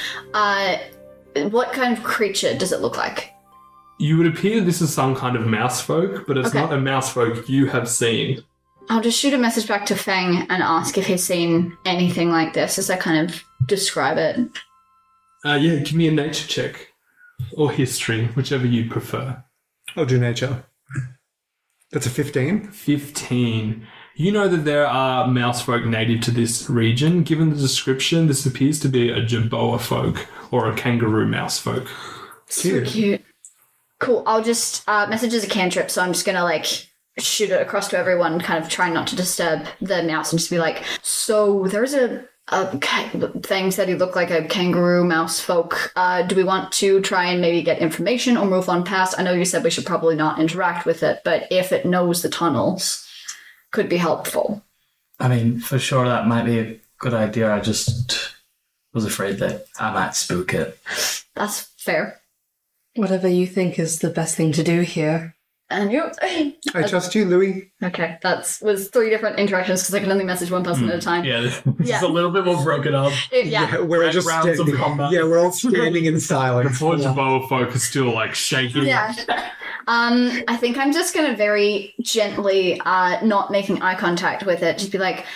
What kind of creature does it look like? You would appear this is some kind of mouse folk, but it's Okay. not a mouse folk you have seen. I'll just shoot a message back to Fang and ask if he's seen anything like this as I kind of describe it. Yeah, give me a nature check. Or history, whichever you prefer. I'll do nature. That's a 15. 15. You know that there are mouse folk native to this region. Given the description, this appears to be a Jerboa folk or a kangaroo mouse folk. So cute. Cool. I'll just message as a cantrip, so I'm just gonna shoot it across to everyone, kind of trying not to disturb the mouse, and just be like, so there's a thing said he looked like a kangaroo mouse folk. Do we want to try and maybe get information or move on past? I know you said we should probably not interact with it, but if it knows the tunnels, could be helpful. I mean, for sure that might be a good idea. I just was afraid that I might spook it. That's fair. Whatever you think is the best thing to do here. And you... I trust you, Louis. Okay, was 3 different interactions because I can only message one person at a time. Yeah, this Yeah. is a little bit more broken up. Yeah. We're just rounds of standing. combat. Yeah, we're all standing in silence. Poor Jerboa folk is still shaking. Yeah. I think I'm just gonna very gently, not making eye contact with it, just be like,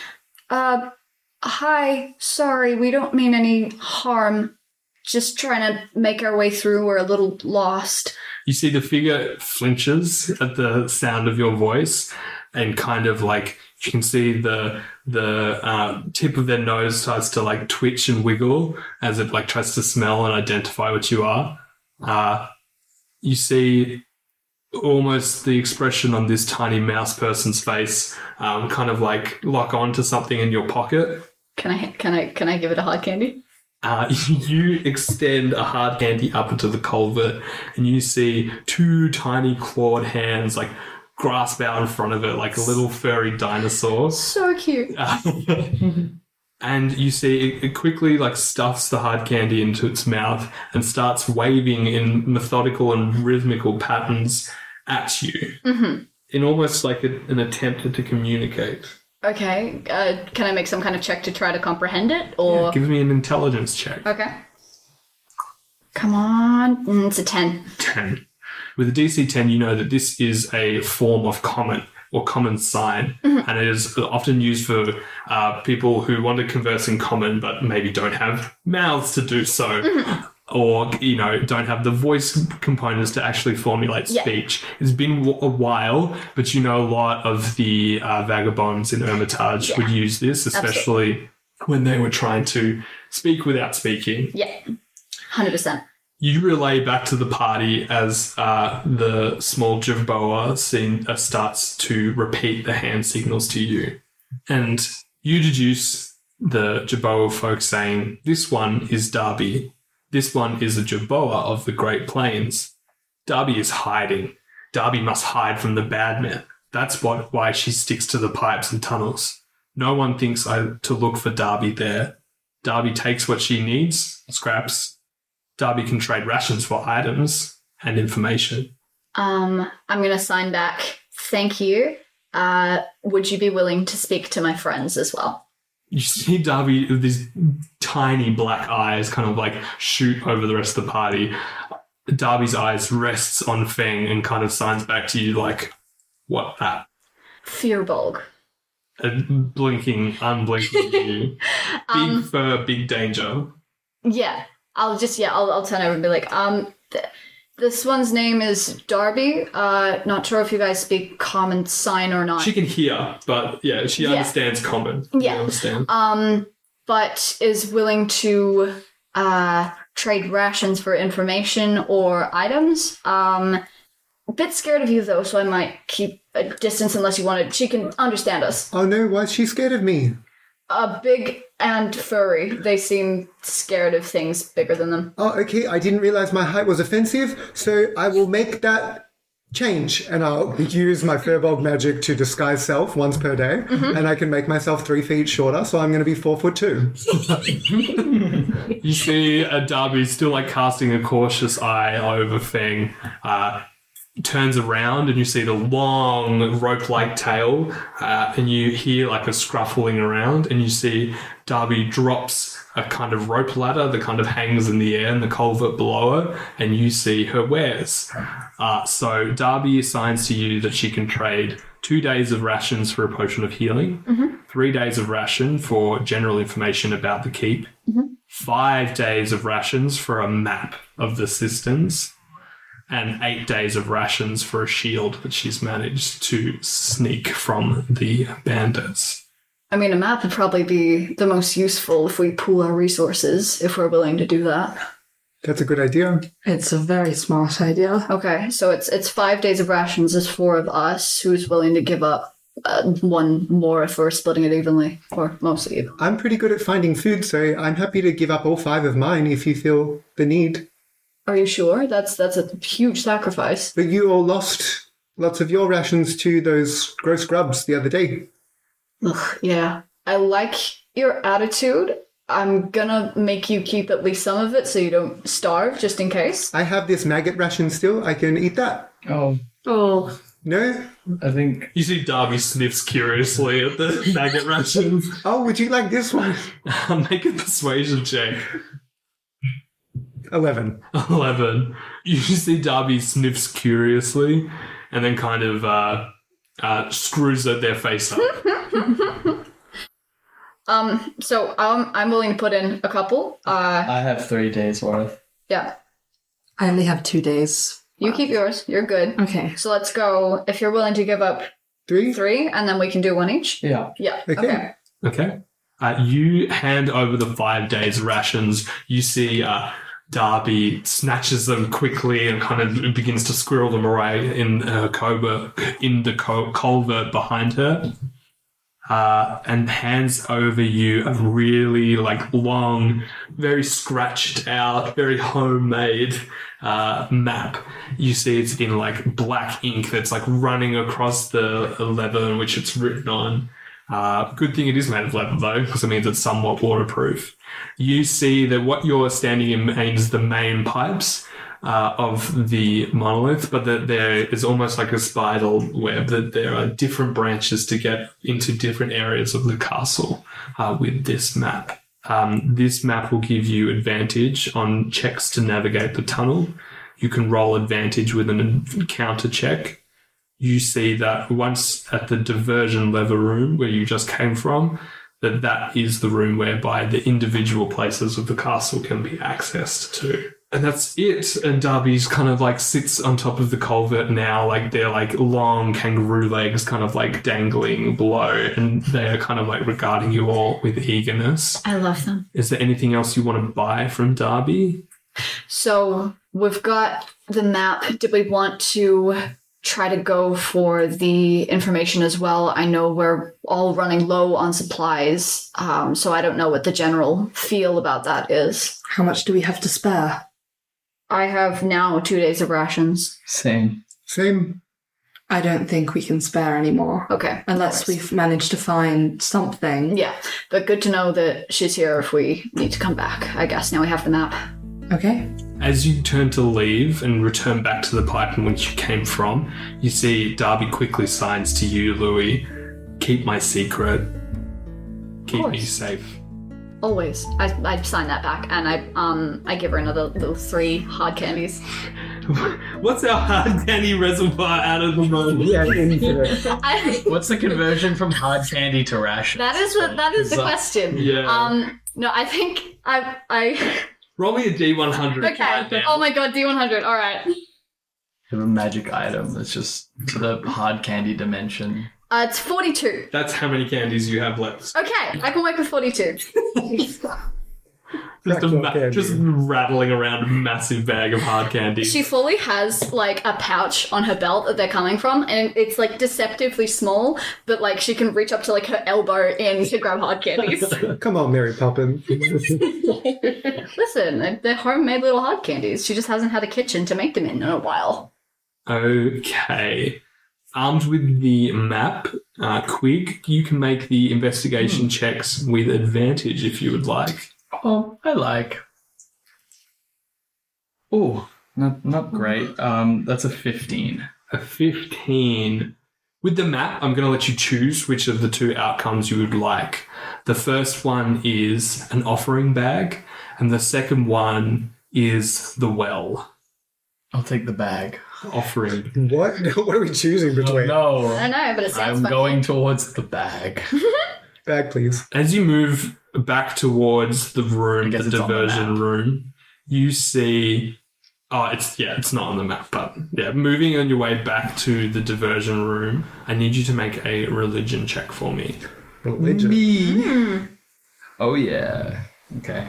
hi, sorry, we don't mean any harm. Just trying to make our way through. We're a little lost. You see the figure flinches at the sound of your voice, and kind of you can see the tip of their nose starts to twitch and wiggle as it tries to smell and identify what you are. You see almost the expression on this tiny mouse person's face, kind of lock onto something in your pocket. Can I give it a hard candy? You extend a hard candy up into the culvert, and you see 2 tiny clawed hands grasp out in front of it like a little furry dinosaur. So cute. And you see it quickly stuffs the hard candy into its mouth and starts waving in methodical and rhythmical patterns at you, in almost an attempt to communicate. Okay. Can I make some kind of check to try to comprehend it, or? Give me an intelligence check. Okay. Come on. It's a 10. 10. With a DC 10, you know that this is a form of common or common sign, and it is often used for people who want to converse in common but maybe don't have mouths to do so. or, don't have the voice components to actually formulate Yeah. speech. It's been a while, but a lot of the vagabonds in Hermitage would use this, especially when they were trying to speak without speaking. Yeah. 100%. You relay back to the party as the small Jerboa starts to repeat the hand signals to you. And you deduce the Jerboa folk saying, this one is Darby. This one is a Jerboa of the Great Plains. Darby is hiding. Darby must hide from the bad men. That's why she sticks to the pipes and tunnels. No one thinks to look for Darby there. Darby takes what she needs, scraps. Darby can trade rations for items and information. I'm going to sign back. Thank you. Would you be willing to speak to my friends as well? You see Darby with these tiny black eyes kind of like shoot over the rest of the party. Darby's eyes rests on Feng and kind of signs back to you like, what that? Fearbulg. Unblinking you. Big fur, big danger. Yeah. I'll turn over and be like, this one's name is Darby. Not sure if you guys speak common sign or not. She can hear, but she understands common. Yeah. You understand. But is willing to trade rations for information or items. A bit scared of you though, so I might keep a distance unless you want to. She can understand us. Oh no, why is she scared of me? Big and furry. They seem scared of things bigger than them. Oh, okay, I didn't realize my height was offensive, so I will make that change, and I'll use my Firbolg magic to disguise self once per day, and I can make myself 3 feet shorter, so I'm going to be 4'2". You see Darby still like casting a cautious eye over Feng. Turns around and you see the long rope-like tail, and you hear like a scruffling around, and you see Darby drops a kind of rope ladder that kind of hangs in the air in the culvert below her, and you see her wares. So Darby assigns to you that she can trade 2 days of rations for a potion of healing, 3 days of ration for general information about the keep, 5 days of rations for a map of the systems, and 8 days of rations for a shield that she's managed to sneak from the bandits. I mean, a map would probably be the most useful if we pool our resources, if we're willing to do that. That's a good idea. It's a very smart idea. Okay, so it's 5 days of rations. There's 4 of us. Who's willing to give up 1 more if we're splitting it evenly, or mostly even? I'm pretty good at finding food, so I'm happy to give up all 5 of mine if you feel the need. Are you sure? That's a huge sacrifice. But you all lost lots of your rations to those gross grubs the other day. Ugh, yeah. I like your attitude. I'm gonna make you keep at least some of it so you don't starve, just in case. I have this maggot ration still. I can eat that. Oh, Oh, No? I think You see Darby sniffs curiously at the maggot rations. Oh, would you like this one? Make a persuasion check. 11. 11. You see Darby sniffs curiously and then kind of screws their face up. So I'm willing to put in a couple. I have 3 days worth. Yeah. I only have 2 days. You keep yours. You're good. Okay. So let's go. If you're willing to give up 3? 3, and then we can do 1 each. Yeah. Yeah. Okay. Okay. You hand over the 5 days rations. You see Darby snatches them quickly and kind of begins to squirrel them away in her culvert behind her. And hands over you a really long, very scratched out, very homemade map. You see it's in black ink that's running across the leather in which it's written on. Good thing it is made of leather though, because it means it's somewhat waterproof. You see that what you're standing in is the main pipes of the monolith, but that there is almost like a spider web, that there are different branches to get into different areas of the castle with this map. This map will give you advantage on checks to navigate the tunnel. You can roll advantage with an encounter check. You see that once at the diversion lever room where you just came from, that is the room whereby the individual places of the castle can be accessed to. And that's it. And Darby's kind of like sits on top of the culvert now, like they're like long kangaroo legs kind of like dangling below, and they are kind of like regarding you all with eagerness. I love them. Is there anything else you want to buy from Darby? So we've got the map. Did we want to try to go for the information as well? I know we're all running low on supplies, so I don't know what the general feel about that is. How much do we have to spare? I have now 2 days of rations. Same. Same. I don't think we can spare any more. Okay. Unless we've managed to find something. Yeah, but good to know that she's here if we need to come back. I guess now we have the map. Okay. As you turn to leave and return back to the pipe in which you came from, you see Darby quickly signs to you, Louis, keep my secret. Keep me course. safe. Always. I sign that back, and I give her another little 3 hard candies. What's our hard candy reservoir out of the moment? Yeah, infinite. What's the conversion from hard candy to ration? That is the question. Yeah. No, I think I Roll me a D100 okay. right now. Oh my god, D100. All right. Have a magic item that's just to the hard candy dimension. It's 42. That's how many candies you have left. Okay, I can work with 42. Crackle Just candy. rattling around a massive bag of hard candy. She fully has like a pouch on her belt that they're coming from, and it's like deceptively small, but like she can reach up to like her elbow in to grab hard candies. Come on, Mary Poppins. Listen, they're homemade little hard candies. She just hasn't had a kitchen to make them in a while. Okay. Armed with the map, Quig, you can make the investigation checks with advantage if you would like. Oh, I like. Oh, not great. That's a 15. A 15. With the map, I'm going to let you choose which of the 2 outcomes you would like. The first one is an offering bag, and the second one is the well. I'll take the bag. Offering. What? What are we choosing between? I No, don't know, but it sounds I'm funny. going towards the bag. Bag, please. As you move back towards the room, I guess the it's on the diversion map. room, you see. Oh, it's not on the map, but yeah, moving on your way back to the diversion room, I need you to make a religion check for me. Religion. Me. Oh yeah. Okay.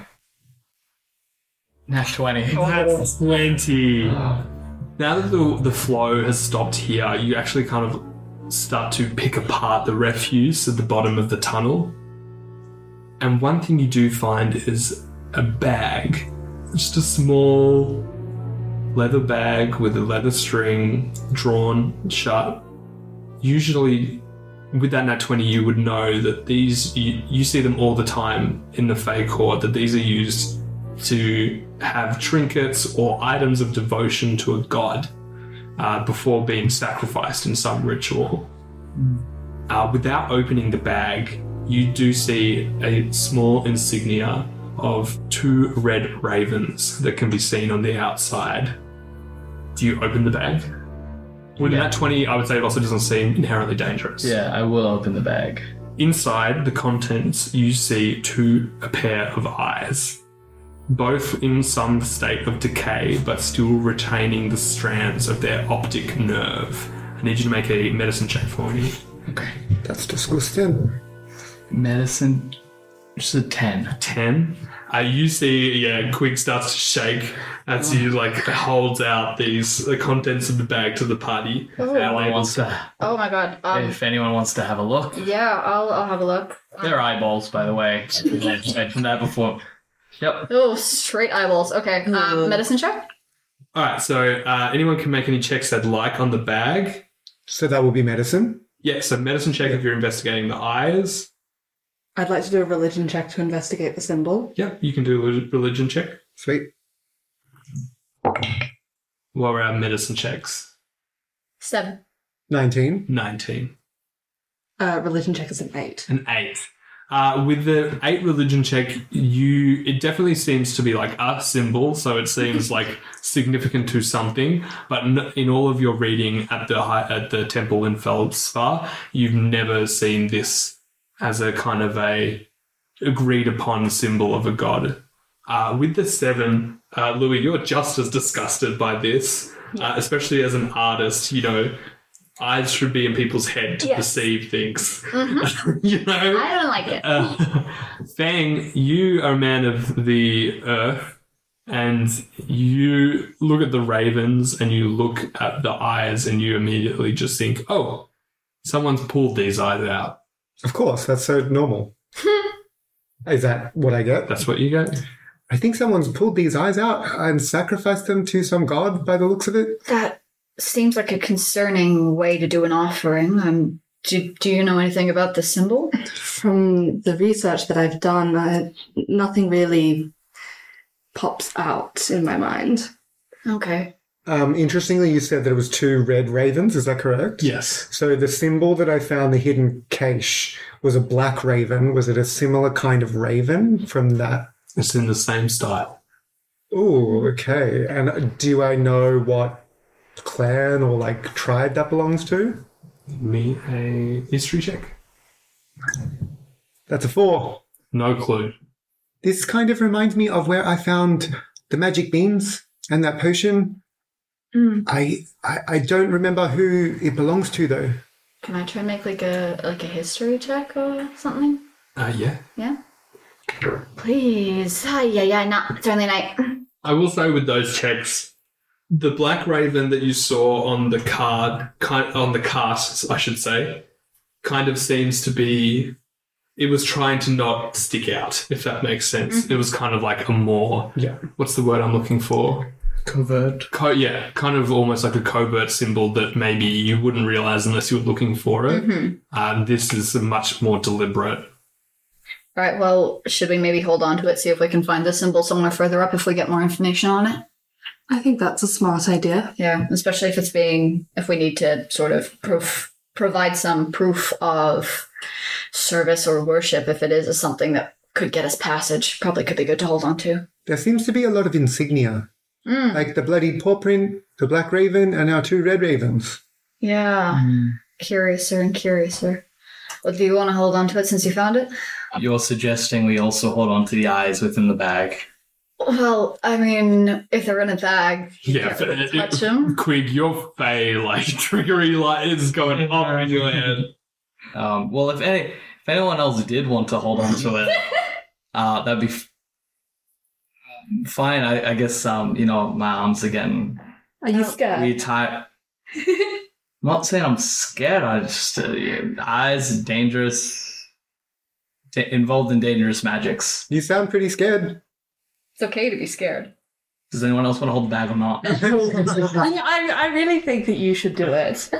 Nat 20. That's 20. Now that the flow has stopped here, you actually kind of start to pick apart the refuse at the bottom of the tunnel. And one thing you do find is a bag. Just a small leather bag with a leather string drawn shut. Usually, with that Nat 20, you would know that these, you see them all the time in the Fae Court, that these are used to have trinkets or items of devotion to a god before being sacrificed in some ritual. Without opening the bag, you do see a small insignia of 2 red ravens that can be seen on the outside. Do you open the bag? With Yeah. that 20, I would say it also doesn't seem inherently dangerous. Yeah, I will open the bag. Inside the contents, you see a pair of eyes, both in some state of decay, but still retaining the strands of their optic nerve. I need you to make a medicine check for me. Okay. That's disgusting. Medicine. Just a 10. 10. You see, Quig starts to shake as he holds out the contents of the bag to the party. Anyone wants to, Oh my god. if anyone wants to have a look. Yeah, I'll have a look. They're eyeballs, by the way. I mentioned that before. Yep. Oh, straight eyeballs. Okay. Medicine check? All right, so anyone can make any checks they'd like on the bag. So that will be medicine. Yeah, so medicine check if you're investigating the eyes. I'd like to do a religion check to investigate the symbol. Yeah, you can do a religion check. Sweet. What were our medicine checks? 7. 19. 19. Religion check is an 8. An 8. With the 8 religion check, it definitely seems to be like a symbol, so it seems like significant to something. But in all of your reading at the temple in Feldspar, you've never seen this as a kind of a agreed upon symbol of a god. With the 7, Louis, you're just as disgusted by this, especially as an artist. You know, eyes should be in people's head to perceive things. You know? I don't like it. Fang, you are a man of the earth, and you look at the ravens and you look at the eyes and you immediately just think, oh, someone's pulled these eyes out. Of course, that's so normal. Is that what I get? That's what you get? I think someone's pulled these eyes out and sacrificed them to some god by the looks of it. That seems like a concerning way to do an offering. Do you know anything about the symbol? From the research that I've done, nothing really pops out in my mind. Okay. Interestingly, you said that it was 2 red ravens. Is that correct? Yes. So the symbol that I found, the hidden cache, was a black raven. Was it a similar kind of raven from that? It's in the same style. Ooh, okay. And do I know what clan or like tribe that belongs to? Me a history check. That's a 4. No clue. This kind of reminds me of where I found the magic beans and that potion. I don't remember who it belongs to though. Can I try and make like a history check or something? Yeah. Yeah. Please. No, it's only night. I will say with those checks, the black raven that you saw on the card, on the cart, I should say, kind of seems to be. It was trying to not stick out, if that makes sense. It was kind of like a more. Yeah. What's the word I'm looking for? Covert. Kind of almost like a covert symbol that maybe you wouldn't realize unless you were looking for it. This is a much more deliberate. All right, well, should we maybe hold on to it, see if we can find the symbol somewhere further up if we get more information on it? I think that's a smart idea. Yeah, especially if we need to sort of provide some proof of service or worship, if it is something that could get us passage, probably could be good to hold on to. There seems to be a lot of insignia. Like the bloody paw print, the black raven, and now 2 red ravens. Yeah. Curiouser and curiouser. Well, do you want to hold on to it since you found it? You're suggesting we also hold on to the eyes within the bag. Well, I mean, if they're in a bag, you can't really touch them. Quig, your fey, like, triggery light is going up in your head. Well, if anyone else did want to hold on to it, that'd be fine. I guess, my arms are getting Are you scared? really tight. I'm not saying I'm scared. I just, eyes, dangerous, involved in dangerous magics. You sound pretty scared. It's okay to be scared. Does anyone else want to hold the bag or not? I really think that you should do it.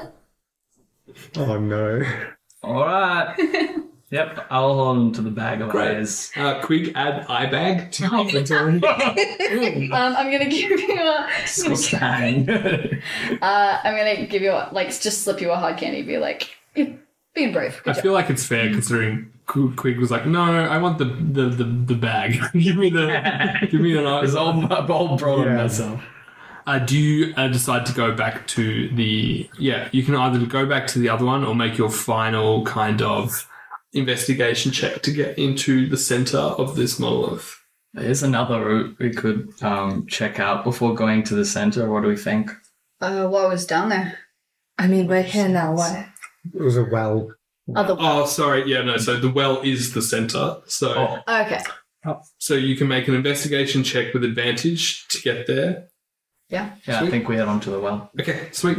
Oh no. All right. Yep, I'll hold on to the bag of eyes. Quig, add eye bag to your inventory. I'm gonna give you Stang. I'm gonna give you just slip you a hard candy. Be like, you're being brave. Good I job. feel like it's fair considering Quig was like, no, I want the bag. give me an eye. It's old brother Yeah. myself. Do you decide to go back to the... Yeah, you can either go back to the other one or make your final kind of investigation check to get into the center of this monolith. There's another route we could check out before going to the center. What do we think? What was down there? I mean, we're here now. What? It was a well. Oh, sorry. Yeah, no. So the well is the center. So, Okay. so you can make an investigation check with advantage to get there. Yeah. Yeah, Sweet. I think we head on to the well. Okay, sweet.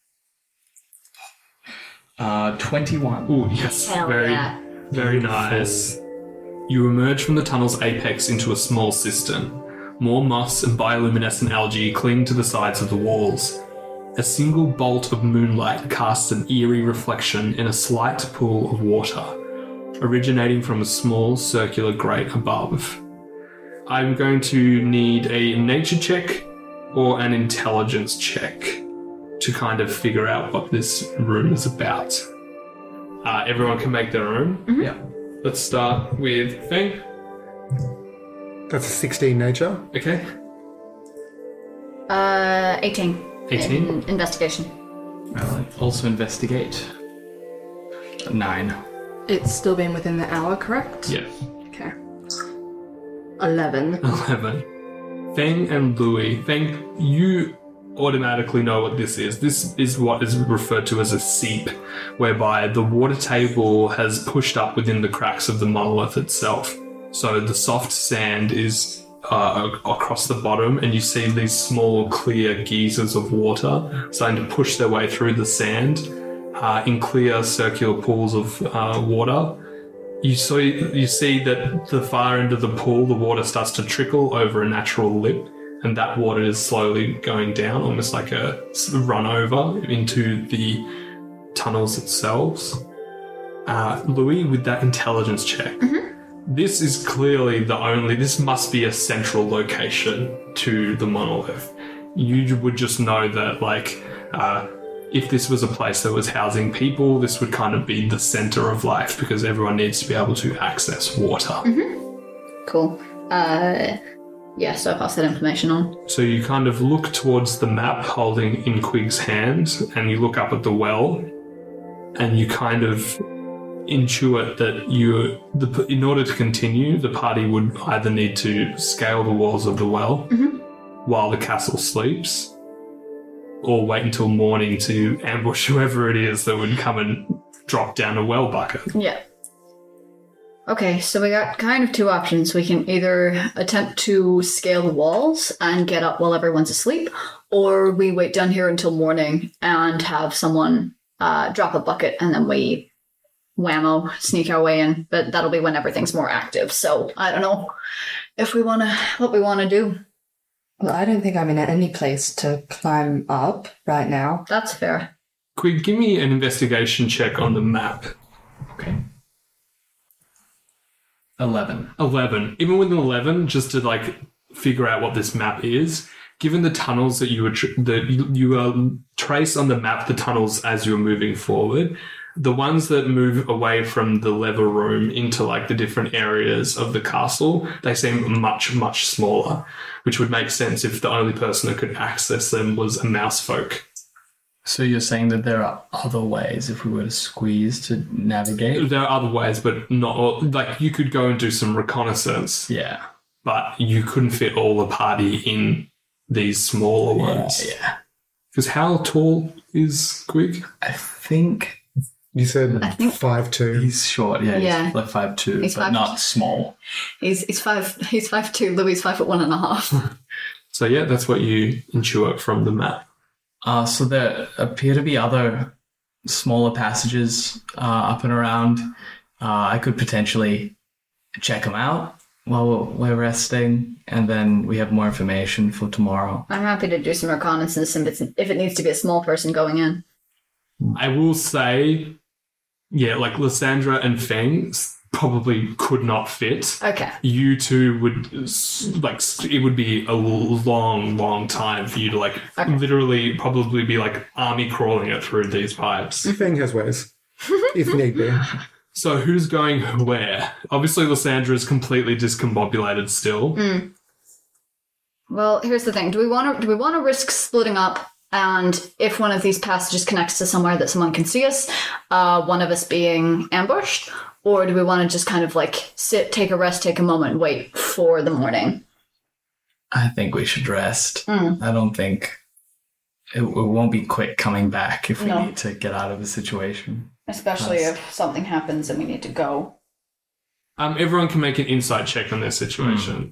21. Oh, yes. Hell very, yeah. very nice. You emerge from the tunnel's apex into a small cistern. More moss and bioluminescent algae cling to the sides of the walls. A single bolt of moonlight casts an eerie reflection in a slight pool of water, originating from a small circular grate above. I'm going to need a nature check or an intelligence check to kind of figure out what this room is about. Everyone can make their own. Mm-hmm. Yeah. Let's start with Feng. That's a 16 nature. Okay. 18. 18. Investigation. Well, also investigate. 9. It's still been within the hour, correct? Yeah. Okay. 11. 11. Feng and Louis. Feng, you automatically know what this is. This is what is referred to as a seep, whereby the water table has pushed up within the cracks of the monolith itself. So the soft sand is across the bottom, and you see these small clear geysers of water starting to push their way through the sand in clear circular pools of water. You see that the far end of the pool, the water starts to trickle over a natural lip, and that water is slowly going down, almost like a run over into the tunnels themselves. Louis, with that intelligence check, this is clearly this must be a central location to the monolith. You would just know that, like, if this was a place that was housing people, this would kind of be the center of life because everyone needs to be able to access water. Cool. Yeah, so I pass that information on. So you kind of look towards the map holding in Quig's hand, and you look up at the well, and you kind of intuit that in order to continue, the party would either need to scale the walls of the well while the castle sleeps, or wait until morning to ambush whoever it is that would come and drop down a well bucket. Yeah. Okay, so we got kind of two options. We can either attempt to scale the walls and get up while everyone's asleep, or we wait down here until morning and have someone drop a bucket and then we whammo, sneak our way in. But that'll be when everything's more active. So I don't know if we what we want to do. Well, I don't think I'm in any place to climb up right now. That's fair. Quig, give me an investigation check on the map. Okay. 11. 11. Even with an 11, just to like figure out what this map is, given the tunnels that you trace on the map, the tunnels as you're moving forward, the ones that move away from the lever room into like the different areas of the castle, they seem much, much smaller, which would make sense if the only person that could access them was a mouse folk. So you're saying that there are other ways if we were to squeeze to navigate? There are other ways, but not like you could go and do some reconnaissance. Yeah. But you couldn't fit all the party in these smaller ones. Yeah. Because how tall is Quig? I think You said I think- 5'2". he's short. Yeah, Yeah. he's like 5'2", He's but 5'2". not small. He's 5'2", Louis 5'1.5". So yeah, that's what you intuit from the map. So there appear to be other smaller passages up and around. I could potentially check them out while we're resting, and then we have more information for tomorrow. I'm happy to do some reconnaissance if it needs to be a small person going in. I will say, yeah, like Lysandra and Feng probably could not fit. Okay. You two would, like, it would be a long, long time for you to, like, literally probably be, like, army crawling it through these pipes. Feng has ways, if need be. So who's going where? Obviously, Lysandra is completely discombobulated still. Well, here's the thing. Do we want to risk splitting up? And if one of these passages connects to somewhere that someone can see us, one of us being ambushed? Or do we want to just kind of like sit, take a rest, take a moment, wait for the morning? I think we should rest. I don't think it won't be quick coming back if we No. need to get out of the situation. Especially if something happens and we need to go. Everyone can make an insight check on their situation.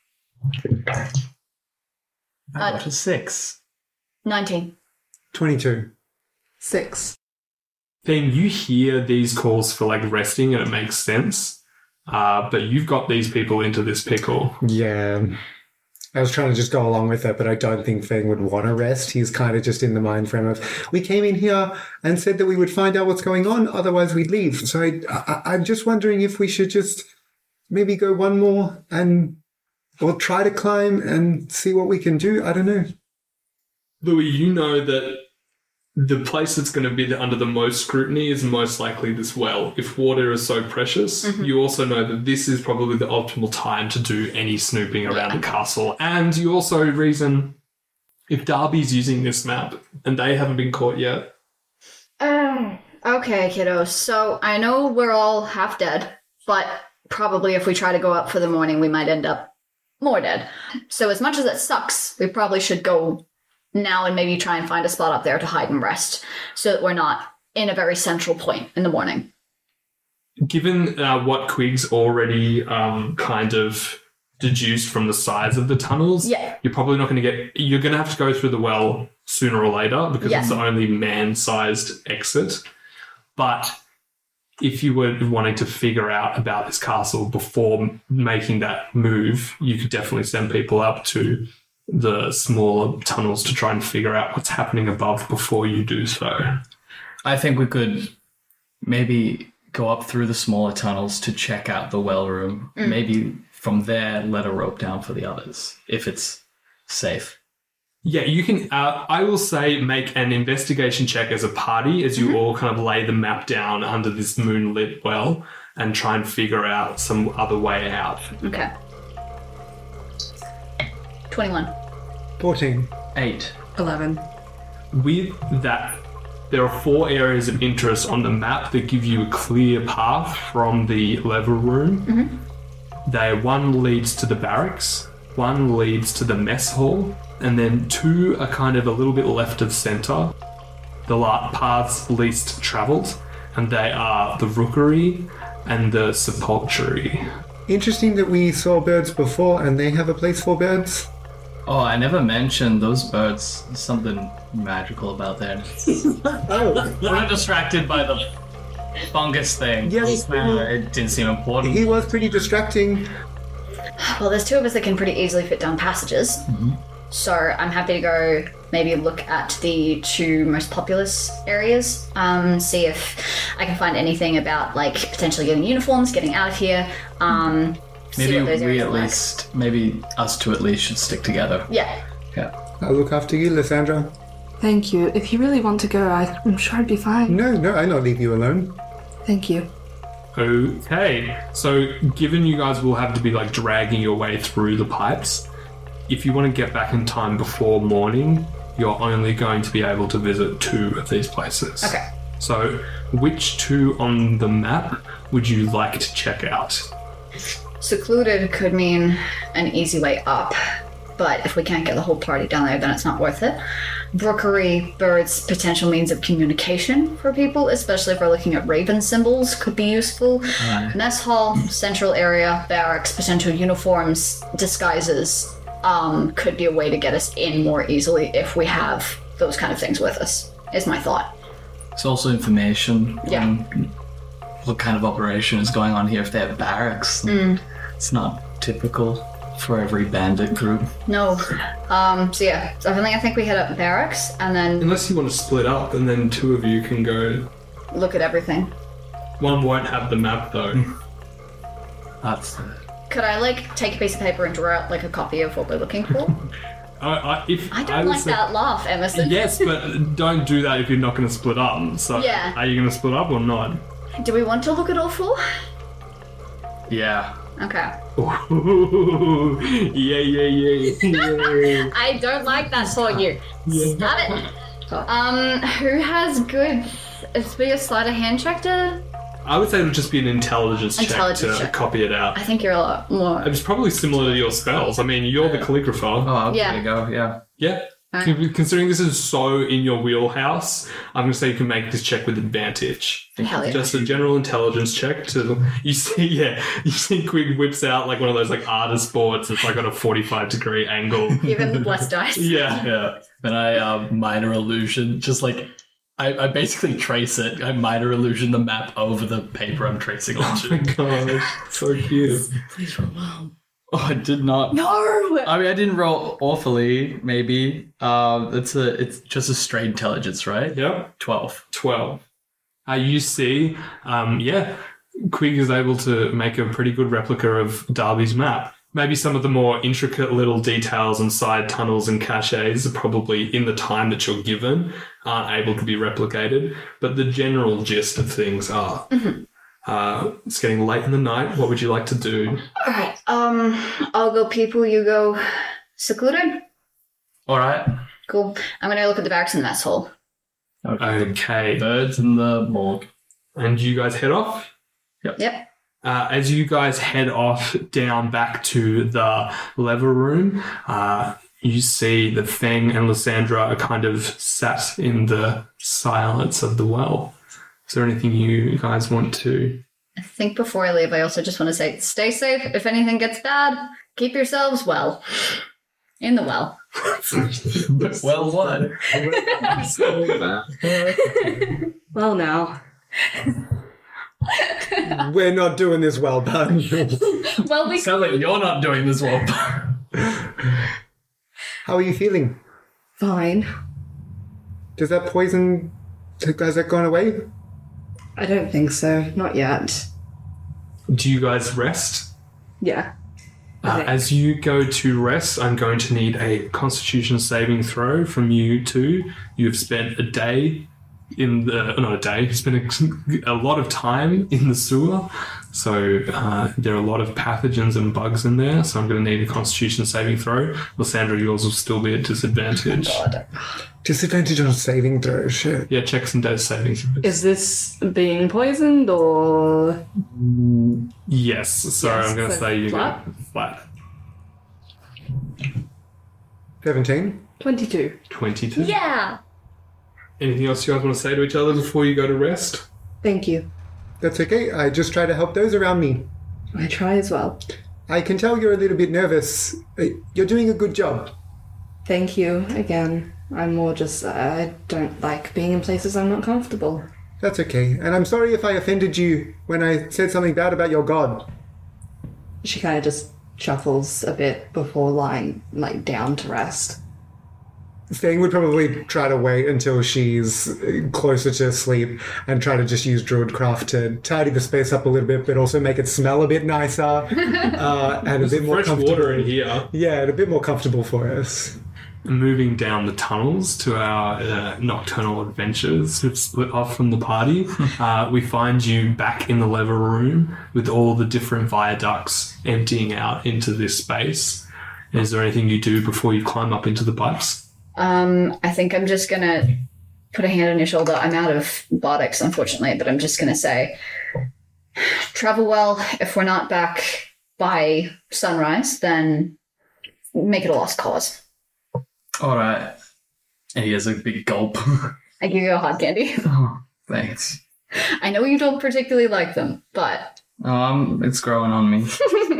I got a 6. 19. 22. 6. Then you hear these calls for, like, resting, and it makes sense. But you've got these people into this pickle. Yeah. I was trying to just go along with it, but I don't think Feng would want to rest. He's kind of just in the mind frame of, we came in here and said that we would find out what's going on, otherwise we'd leave. So I'm just wondering if we should just maybe go one more or try to climb and see what we can do. I don't know. Louis, you know that the place that's going to be under the most scrutiny is most likely this well. If water is so precious, you also know that this is probably the optimal time to do any snooping around the castle. And you also reason if Darby's using this map and they haven't been caught yet. Okay, kiddos. So I know we're all half dead, but probably if we try to go up for the morning, we might end up more dead. So as much as it sucks, we probably should go now and maybe try and find a spot up there to hide and rest so that we're not in a very central point in the morning. Given what Quig's already kind of deduced from the size of the tunnels, you're probably not going to get... You're going to have to go through the well sooner or later because it's the only man-sized exit. But if you were wanting to figure out about this castle before making that move, you could definitely send people up to the smaller tunnels to try and figure out what's happening above before you do so. I think we could maybe go up through the smaller tunnels to check out the well room. Maybe from there, let a rope down for the others, if it's safe. Yeah, you can, I will say, make an investigation check as a party as you all kind of lay the map down under this moonlit well and try and figure out some other way out. Okay. 21. 14. 8. 11. With that, there are 4 areas of interest on the map that give you a clear path from the lever room. One leads to the barracks, one leads to the mess hall, and then 2 are kind of a little bit left of centre. The paths least travelled, and they are the rookery and the sepulchre. Interesting that we saw birds before and they have a place for birds. Oh, I never mentioned those birds. There's something magical about that. I'm distracted by the fungus thing. Yes. It didn't seem important. He was pretty distracting. Well, there's 2 of us that can pretty easily fit down passages. So I'm happy to go maybe look at the 2 most populous areas, see if I can find anything about, like, potentially getting uniforms, getting out of here, Maybe we at least, maybe us 2 at least should stick together. Yeah. I'll look after you, Lysandra. Thank you. If you really want to go, I'm sure I'd be fine. No, I'll not leave you alone. Thank you. Okay, so given you guys will have to be like dragging your way through the pipes, if you want to get back in time before morning, you're only going to be able to visit 2 of these places. Okay. So which 2 on the map would you like to check out? Secluded could mean an easy way up, but if we can't get the whole party down there, then it's not worth it. Brookery, birds, potential means of communication for people, especially if we're looking at raven symbols, could be useful. Mess hall, central area, barracks, potential uniforms, disguises, could be a way to get us in more easily if we have those kind of things with us, is my thought. It's also information Yeah. on what kind of operation is going on here. If they have barracks, it's not typical for every bandit group. No. So I think we head up barracks and then Unless you want to split up and then 2 of you can go. look at everything. One won't have the map though. That's Could I, like, take a piece of paper and draw out, like, a copy of what we're looking for? I I don't like that laugh, Emerson. Yes, but don't do that if you're not going to split up. So Yeah. are you going to split up or not? Do we want to look at all 4? yeah. Okay. yeah. I don't like that for you. Stop it. Who has good... It's be a sleight of hand check to... I would say it would just be an intelligence Intelligence check to check. copy it out. I think you're a lot more... It's probably similar to your spells. I mean, you're the calligrapher. Oh, Yeah. there you go. Yeah. Yeah. Alright. Considering this is so in your wheelhouse, I'm going to say you can make this check with advantage. Hell yeah. Just a general intelligence check to you see Quig whips out like one of those like artist boards that's like on a 45-degree angle. Even less dice. Yeah. Yeah. Then I minor illusion, just like I basically trace it. I minor illusion the map over the paper I'm tracing onto. Gosh, so cute. Please roll well. Oh, I did not. No! I mean, I didn't roll awfully. Maybe it's just a straight intelligence, right? Yep. 12. 12. You see, Quig is able to make a pretty good replica of Darby's map. Maybe some of the more intricate little details and side tunnels and caches are probably in the time that you're given aren't able to be replicated, but the general gist of things are. It's getting late in the night. What would you like to do? Alright, I'll go people, you go secluded. All right. Cool. I'm gonna look at the barracks and the mess hall. Okay. Birds in the morgue. And you guys head off? Yep. As you guys head off down back to the lever room, you see that Feng and Lysandra are kind of sat in the silence of the well. Is there anything you guys want to... I think before I leave, I also just want to say, stay safe. If anything gets bad, keep yourselves well. In the well. Well, what? Well, now. We're not doing this well, bud. Well, we Sounds like you're not doing this well. How are you feeling? Fine. Does that poison... Has that gone away? I don't think so. Not yet. Do you guys rest? Yeah. As you go to rest, I'm going to need a Constitution saving throw from you two. You've spent a day in the... Not a day. You've spent a lot of time in the sewer. So there are a lot of pathogens and bugs in there. So I'm going to need a Constitution saving throw. Lysandra, yours will still be at disadvantage. Disadvantage on saving throw, shit. Yeah, check some death saving throws. Is this being poisoned or... Yes. So Yes, I'm going to so say you flat? get flat. 17. 22. 22. Yeah. Anything else you guys want to say to each other before you go to rest? Thank you. That's okay. I just try to help those around me. I try as well. I can tell you're a little bit nervous. You're doing a good job. Thank you again. I'm more just... I don't like being in places I'm not comfortable. That's okay. And I'm sorry if I offended you when I said something bad about your god. She kind of just chuckles a bit before lying down to rest. Fang would probably try to wait until she's closer to sleep and try to just use Druidcraft to tidy the space up a little bit, but also make it smell a bit nicer and a bit more Fresh comfortable. water in here. Yeah, and a bit more comfortable for us. Moving down the tunnels to our nocturnal adventures, we've split off from the party. We find you back in the lever room with all the different viaducts emptying out into this space. Is there anything you do before you climb up into the pipes? I think I'm just gonna put a hand on your shoulder. I'm out of bardics, unfortunately, but I'm just gonna say, travel well. If we're not back by sunrise, then make it a lost cause. All right. And he has a big gulp. I give you a hard candy. Oh, thanks. I know you don't particularly like them, but It's growing on me.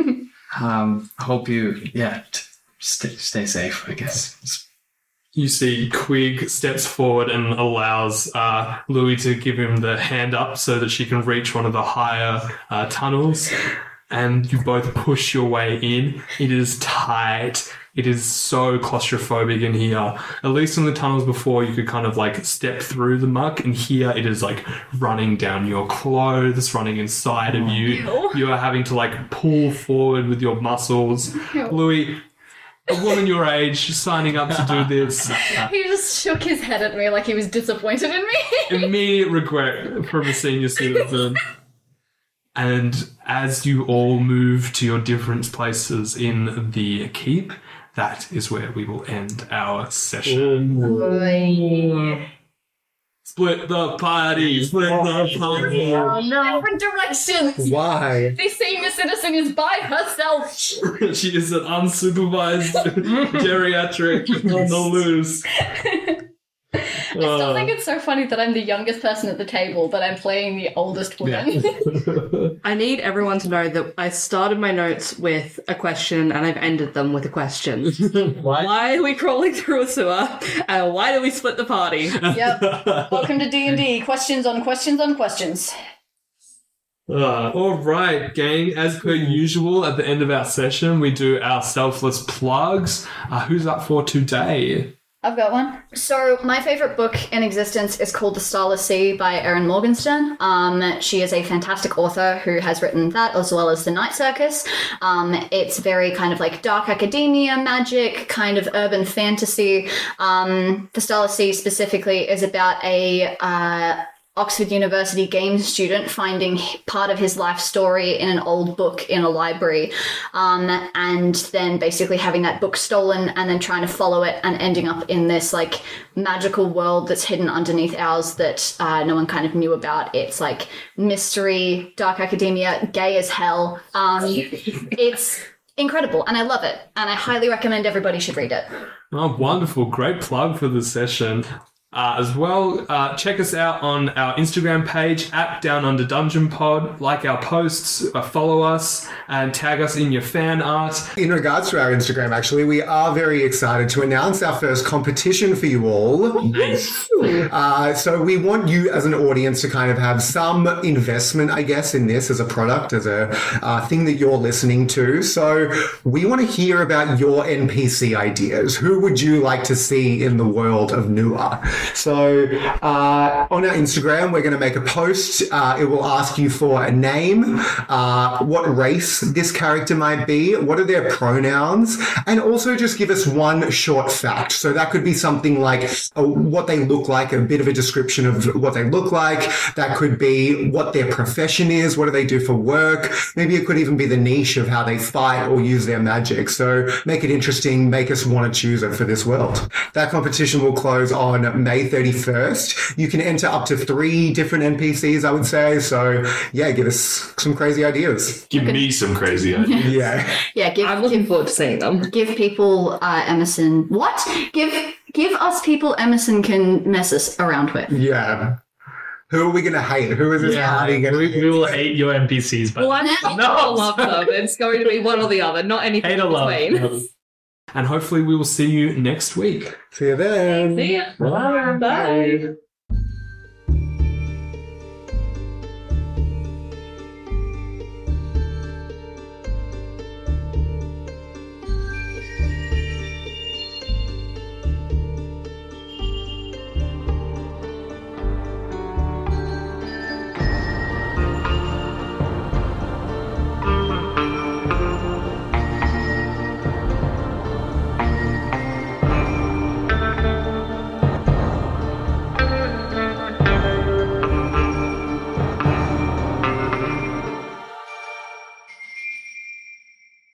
Hope you, stay safe, I guess. You see Quig steps forward and allows Louis to give him the hand up so that she can reach one of the higher tunnels. And you both push your way in. It is tight. It is so claustrophobic in here. At least in the tunnels before, you could kind of step through the muck. And here it is running down your clothes, running inside of you. Ew. You are having to pull forward with your muscles. Louis, a woman your age signing up to do this. he just shook his head at me like he was disappointed in me. Immediate regret from a senior citizen. And as you all move to your different places in the keep, that is where we will end our session. Split the party! Split the party! Oh no. Different directions. Why? The senior citizen is by herself. She is an unsupervised geriatric on the loose. I still think it's so funny that I'm the youngest person at the table, but I'm playing the oldest woman. I need everyone to know that I started my notes with a question and I've ended them with a question. Why are we crawling through a sewer? And why do we split the party? Yep. Welcome to D&D. Questions on questions on questions. All right, gang. As per usual, at the end of our session, we do our selfless plugs. Who's up for today? I've got one. So my favorite book in existence is called The Starless Sea by Erin Morgenstern. She is a fantastic author who has written that as well as The Night Circus. It's very kind of dark academia, magic, kind of urban fantasy. The Starless Sea specifically is about a Oxford University games student finding part of his life story in an old book in a library, and then basically having that book stolen and then trying to follow it and ending up in this like magical world that's hidden underneath ours that no one kind of knew about. It's like mystery, dark academia, gay as hell. It's incredible and I love it, and I highly recommend everybody should read it. Oh, wonderful. Great plug for the session. As well, check us out on our Instagram page at Down Under Dungeon Pod. Like our posts, follow us, and tag us in your fan art. In regards to our Instagram, actually, we are very excited to announce our first competition for you all. Nice. So we want you as an audience to kind of have some investment, I guess, in this as a product, as a thing that you're listening to. So we want to hear about your NPC ideas. Who would you like to see in the world of Nua? So on our Instagram, we're going to make a post. It will ask you for a name, what race this character might be, what are their pronouns, and also just give us one short fact. So that could be something like what they look like, a bit of a description of what they look like. That could be what their profession is, what do they do for work. Maybe it could even be the niche of how they fight or use their magic. So make it interesting, make us want to choose it for this world. That competition will close on May 31st. You can enter up to 3 different NPCs, I would say. So yeah, give us some crazy ideas. Give me some crazy ideas. Yeah. Yeah, I'm looking forward to seeing them. give people Emerson. What? Give us people Emerson can mess us around with. Yeah. Who are we going to hate? Who is this party going to hate? We will hate your NPCs, but Well, I love them. It's going to be one or the other, not anything hate or love. between. And hopefully we will see you next week. See you then. See ya. Bye. Bye.